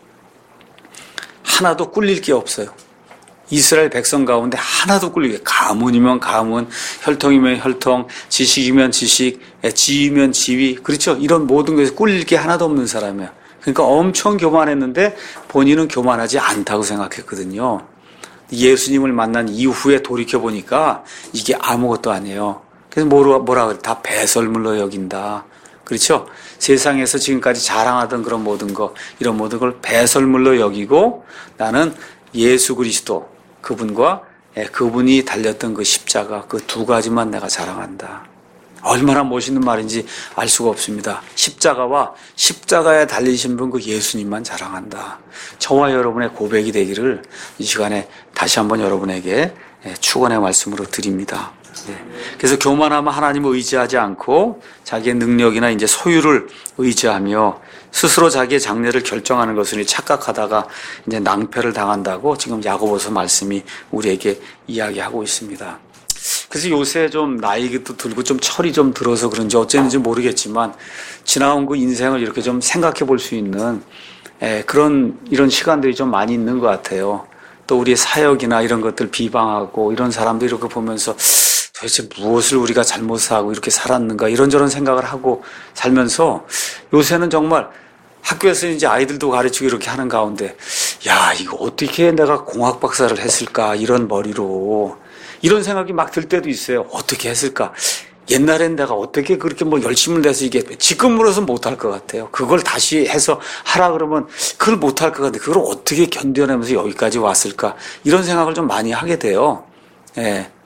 하나도 꿀릴 게 없어요. 이스라엘 백성 가운데 하나도 꿀리게 가문이면 가문, 혈통이면 혈통, 지식이면 지식, 지위면 지위, 그렇죠? 이런 모든 것에 꿀릴 게 하나도 없는 사람이에요. 그러니까 엄청 교만했는데 본인은 교만하지 않다고 생각했거든요. 예수님을 만난 이후에 돌이켜보니까 이게 아무것도 아니에요. 그래서 뭐라, 뭐라 그래? 다 배설물로 여긴다. 그렇죠? 세상에서 지금까지 자랑하던 그런 모든 거, 이런 모든 걸 배설물로 여기고 나는 예수 그리스도, 그분과 그분이 달렸던 그 십자가, 그 두 가지만 내가 자랑한다. 얼마나 멋있는 말인지 알 수가 없습니다. 십자가와 십자가에 달리신 분 그 예수님만 자랑한다. 저와 여러분의 고백이 되기를 이 시간에 다시 한번 여러분에게 축원의 말씀으로 드립니다. 네. 그래서 교만하면 하나님을 의지하지 않고 자기의 능력이나 이제 소유를 의지하며 스스로 자기의 장래를 결정하는 것을 착각하다가 이제 낭패를 당한다고 지금 야고보서 말씀이 우리에게 이야기하고 있습니다. 그래서 요새 좀 나이도 들고 좀 철이 좀 들어서 그런지 어쨌는지 모르겠지만 지나온 그 인생을 이렇게 좀 생각해 볼 수 있는 에, 그런 이런 시간들이 좀 많이 있는 것 같아요. 또 우리의 사역이나 이런 것들 비방하고 이런 사람들 이렇게 보면서 도대체 무엇을 우리가 잘못하고 이렇게 살았는가 이런저런 생각을 하고 살면서 요새는 정말 학교에서 이제 아이들도 가르치고 이렇게 하는 가운데 야, 이거 어떻게 내가 공학 박사를 했을까 이런 머리로 이런 생각이 막 들 때도 있어요. 어떻게 했을까? 옛날엔 내가 어떻게 그렇게 뭐 열심을 내서 이게 지금으로서는 못할 것 같아요. 그걸 다시 해서 하라 그러면 그걸 못할 것 같은데 그걸 어떻게 견뎌내면서 여기까지 왔을까? 이런 생각을 좀 많이 하게 돼요. 예.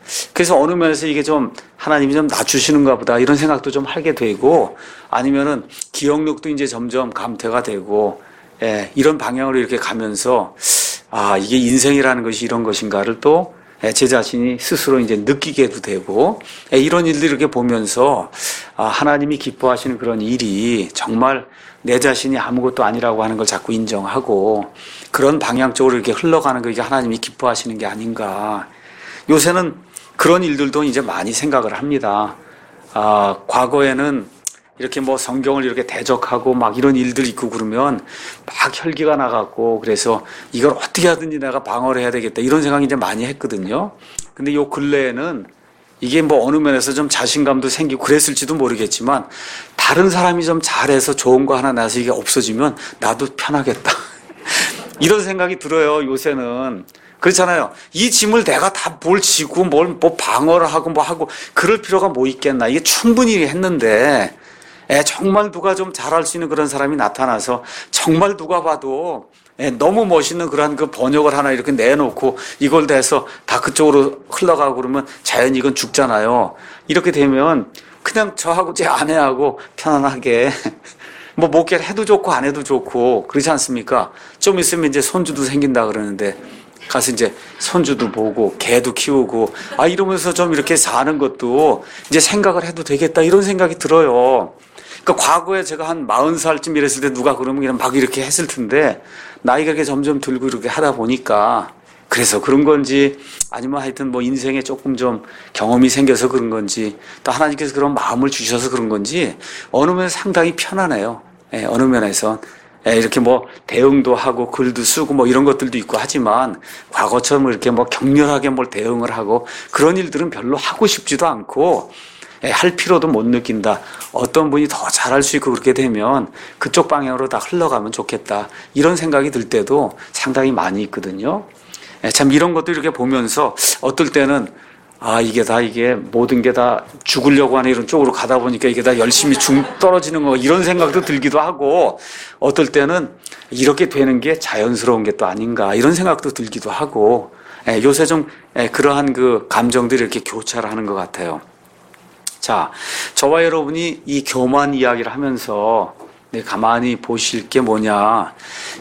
그래서 어느 면에서 이게 좀 하나님이 좀 낮추시는가 보다 이런 생각도 좀 하게 되고, 아니면은 기억력도 이제 점점 감퇴가 되고, 예, 이런 방향으로 이렇게 가면서 아, 이게 인생이라는 것이 이런 것인가를 또 제 자신이 스스로 이제 느끼게도 되고, 이런 일들을 이렇게 보면서 아, 하나님이 기뻐하시는 그런 일이 정말 내 자신이 아무것도 아니라고 하는 걸 자꾸 인정하고 그런 방향 쪽으로 이렇게 흘러가는 거, 이게 하나님이 기뻐하시는 게 아닌가. 요새는 그런 일들도 이제 많이 생각을 합니다. 아, 과거에는 이렇게 뭐 성경을 이렇게 대적하고 막 이런 일들 있고 그러면 막 혈기가 나갔고, 그래서 이걸 어떻게 하든지 내가 방어를 해야 되겠다 이런 생각이 이제 많이 했거든요. 근데 요 근래에는 이게 뭐 어느 면에서 좀 자신감도 생기고 그랬을지도 모르겠지만, 다른 사람이 좀 잘해서 좋은 거 하나 나서 이게 없어지면 나도 편하겠다. 이런 생각이 들어요, 요새는. 그렇잖아요. 이 짐을 내가 다 뭘 지고 뭘 뭐 방어를 하고 뭐 하고 그럴 필요가 뭐 있겠나. 이게 충분히 했는데, 에, 정말 누가 좀 잘할 수 있는 그런 사람이 나타나서 정말 누가 봐도 에, 너무 멋있는 그런 그 번역을 하나 이렇게 내놓고 이걸 대해서 다 그쪽으로 흘러가고 그러면 자연히 이건 죽잖아요. 이렇게 되면 그냥 저하고 제 아내하고 편안하게 뭐 목회를 해도 좋고 안 해도 좋고 그렇지 않습니까? 좀 있으면 이제 손주도 생긴다 그러는데 가서 이제 손주도 보고 개도 키우고 아 이러면서 좀 이렇게 사는 것도 이제 생각을 해도 되겠다 이런 생각이 들어요. 그러니까 과거에 제가 한 마흔 살쯤 이랬을 때 누가 그러면 그냥 막 이렇게 했을 텐데, 나이가 이렇게 점점 들고 이렇게 하다 보니까 그래서 그런 건지, 아니면 하여튼 뭐 인생에 조금 좀 경험이 생겨서 그런 건지, 또 하나님께서 그런 마음을 주셔서 그런 건지 어느 면에서 상당히 편하네요. 예, 어느 면에서. 예, 이렇게 뭐 대응도 하고 글도 쓰고 뭐 이런 것들도 있고 하지만, 과거처럼 이렇게 뭐 격렬하게 뭘 대응을 하고 그런 일들은 별로 하고 싶지도 않고 할 필요도 못 느낀다. 어떤 분이 더 잘할 수 있고 그렇게 되면 그쪽 방향으로 다 흘러가면 좋겠다. 이런 생각이 들 때도 상당히 많이 있거든요. 참 이런 것도 이렇게 보면서 어떨 때는 아, 이게 다 이게 모든 게 다 죽으려고 하는 이런 쪽으로 가다 보니까 이게 다 열심히 중 떨어지는 거, 이런 생각도 들기도 하고, 어떨 때는 이렇게 되는 게 자연스러운 게 또 아닌가 이런 생각도 들기도 하고, 요새 좀 그러한 그 감정들이 이렇게 교차를 하는 것 같아요. 자, 저와 여러분이 이 교만 이야기를 하면서 네, 가만히 보실 게 뭐냐.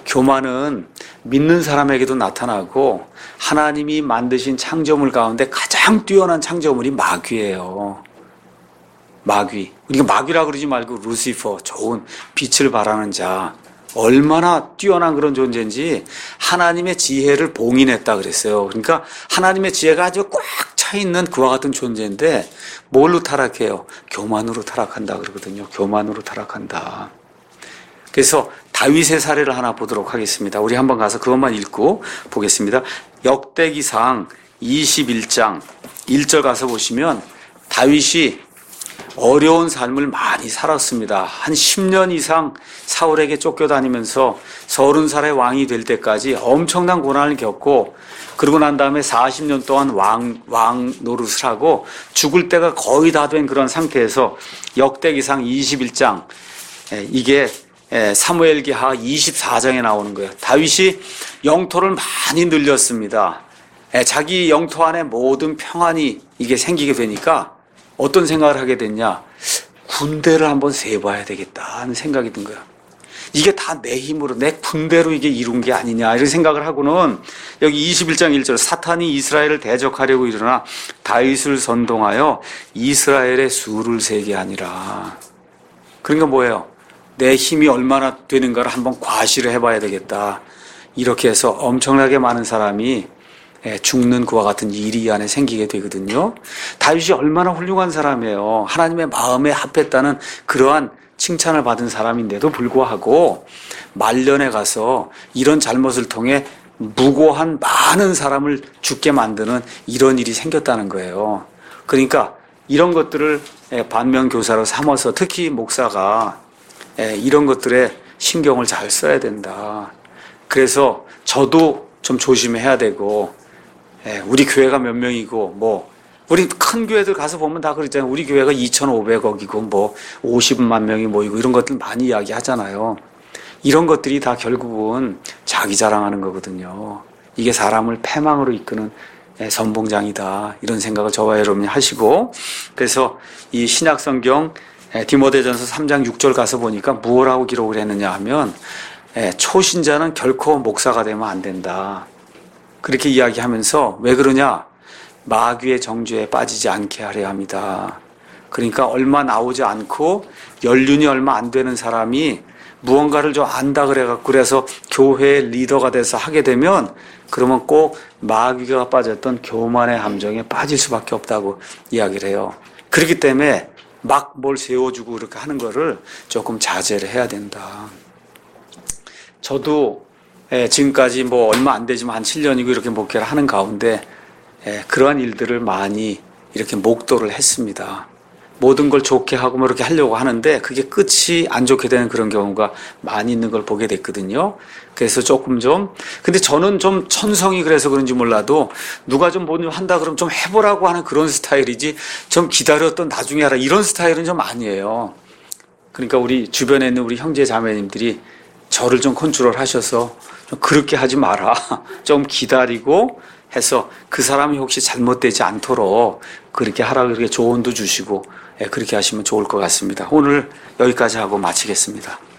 교만은 믿는 사람에게도 나타나고 하나님이 만드신 창조물 가운데 가장 뛰어난 창조물이 마귀예요. 마귀. 우리가 마귀라 그러지 말고 루시퍼, 좋은 빛을 발하는 자. 얼마나 뛰어난 그런 존재인지 하나님의 지혜를 봉인했다 그랬어요. 그러니까 하나님의 지혜가 아주 꽉 차 있는 그와 같은 존재인데 뭘로 타락해요? 교만으로 타락한다 그러거든요. 교만으로 타락한다. 그래서 다윗의 사례를 하나 보도록 하겠습니다. 우리 한번 가서 그것만 읽고 보겠습니다. 역대기상 이십일 장 일 절 가서 보시면 다윗이 어려운 삶을 많이 살았습니다. 한 십 년 이상 사울에게 쫓겨다니면서 서른 살의 왕이 될 때까지 엄청난 고난을 겪고, 그러고 난 다음에 사십 년 동안 왕, 왕 노릇을 하고 죽을 때가 거의 다 된 그런 상태에서 역대기상 이십일 장, 이게 사무엘기하 이십사 장에 나오는 거예요. 다윗이 영토를 많이 늘렸습니다. 자기 영토 안에 모든 평안이 이게 생기게 되니까 어떤 생각을 하게 됐냐? 군대를 한번 세봐야 되겠다 하는 생각이 든 거야. 이게 다 내 힘으로, 내 군대로 이게 이룬 게 아니냐 이런 생각을 하고는, 여기 이십일 장 일 절, 사탄이 이스라엘을 대적하려고 일어나 다윗을 선동하여 이스라엘의 수를 세게 하니라. 그러니까 뭐예요? 내 힘이 얼마나 되는가를 한번 과시를 해봐야 되겠다. 이렇게 해서 엄청나게 많은 사람이 죽는 그와 같은 일이 이 안에 생기게 되거든요. 다윗이 얼마나 훌륭한 사람이에요. 하나님의 마음에 합했다는 그러한 칭찬을 받은 사람인데도 불구하고 말년에 가서 이런 잘못을 통해 무고한 많은 사람을 죽게 만드는 이런 일이 생겼다는 거예요. 그러니까 이런 것들을 반면교사로 삼아서 특히 목사가 이런 것들에 신경을 잘 써야 된다. 그래서 저도 좀 조심해야 되고, 우리 교회가 몇 명이고, 뭐 우리 큰 교회들 가서 보면 다 그러잖아요. 우리 교회가 이천오백억이고 뭐 오십만 명이 모이고 이런 것들 많이 이야기하잖아요. 이런 것들이 다 결국은 자기 자랑하는 거거든요. 이게 사람을 패망으로 이끄는 예, 선봉장이다. 이런 생각을 저와 여러분이 하시고, 그래서 이 신약성경 예, 디모데전서 삼 장 육 절 가서 보니까 무엇라고 기록을 했느냐 하면 예, 초신자는 결코 목사가 되면 안 된다. 그렇게 이야기하면서 왜 그러냐? 마귀의 정죄에 빠지지 않게 하려 합니다. 그러니까 얼마 나오지 않고 연륜이 얼마 안 되는 사람이 무언가를 좀 안다 그래갖고 그래서 교회 리더가 돼서 하게 되면 그러면 꼭 마귀가 빠졌던 교만의 함정에 빠질 수밖에 없다고 이야기를 해요. 그렇기 때문에 막 뭘 세워주고 그렇게 하는 거를 조금 자제를 해야 된다. 저도 예, 지금까지 뭐 얼마 안 되지만 한 칠 년이고 이렇게 목회를 하는 가운데 예, 그러한 일들을 많이 이렇게 목도를 했습니다. 모든 걸 좋게 하고 뭐 이렇게 하려고 하는데 그게 끝이 안 좋게 되는 그런 경우가 많이 있는 걸 보게 됐거든요. 그래서 조금 좀 근데 저는 좀 천성이 그래서 그런지 몰라도 누가 좀 뭐 한다 그러면 좀 해보라고 하는 그런 스타일이지 좀 기다렸던 나중에 하라 이런 스타일은 좀 아니에요. 그러니까 우리 주변에 있는 우리 형제 자매님들이 저를 좀 컨트롤 하셔서 좀 그렇게 하지 마라. 좀 기다리고 해서 그 사람이 혹시 잘못되지 않도록 그렇게 하라고 그렇게 조언도 주시고 예, 그렇게 하시면 좋을 것 같습니다. 오늘 여기까지 하고 마치겠습니다.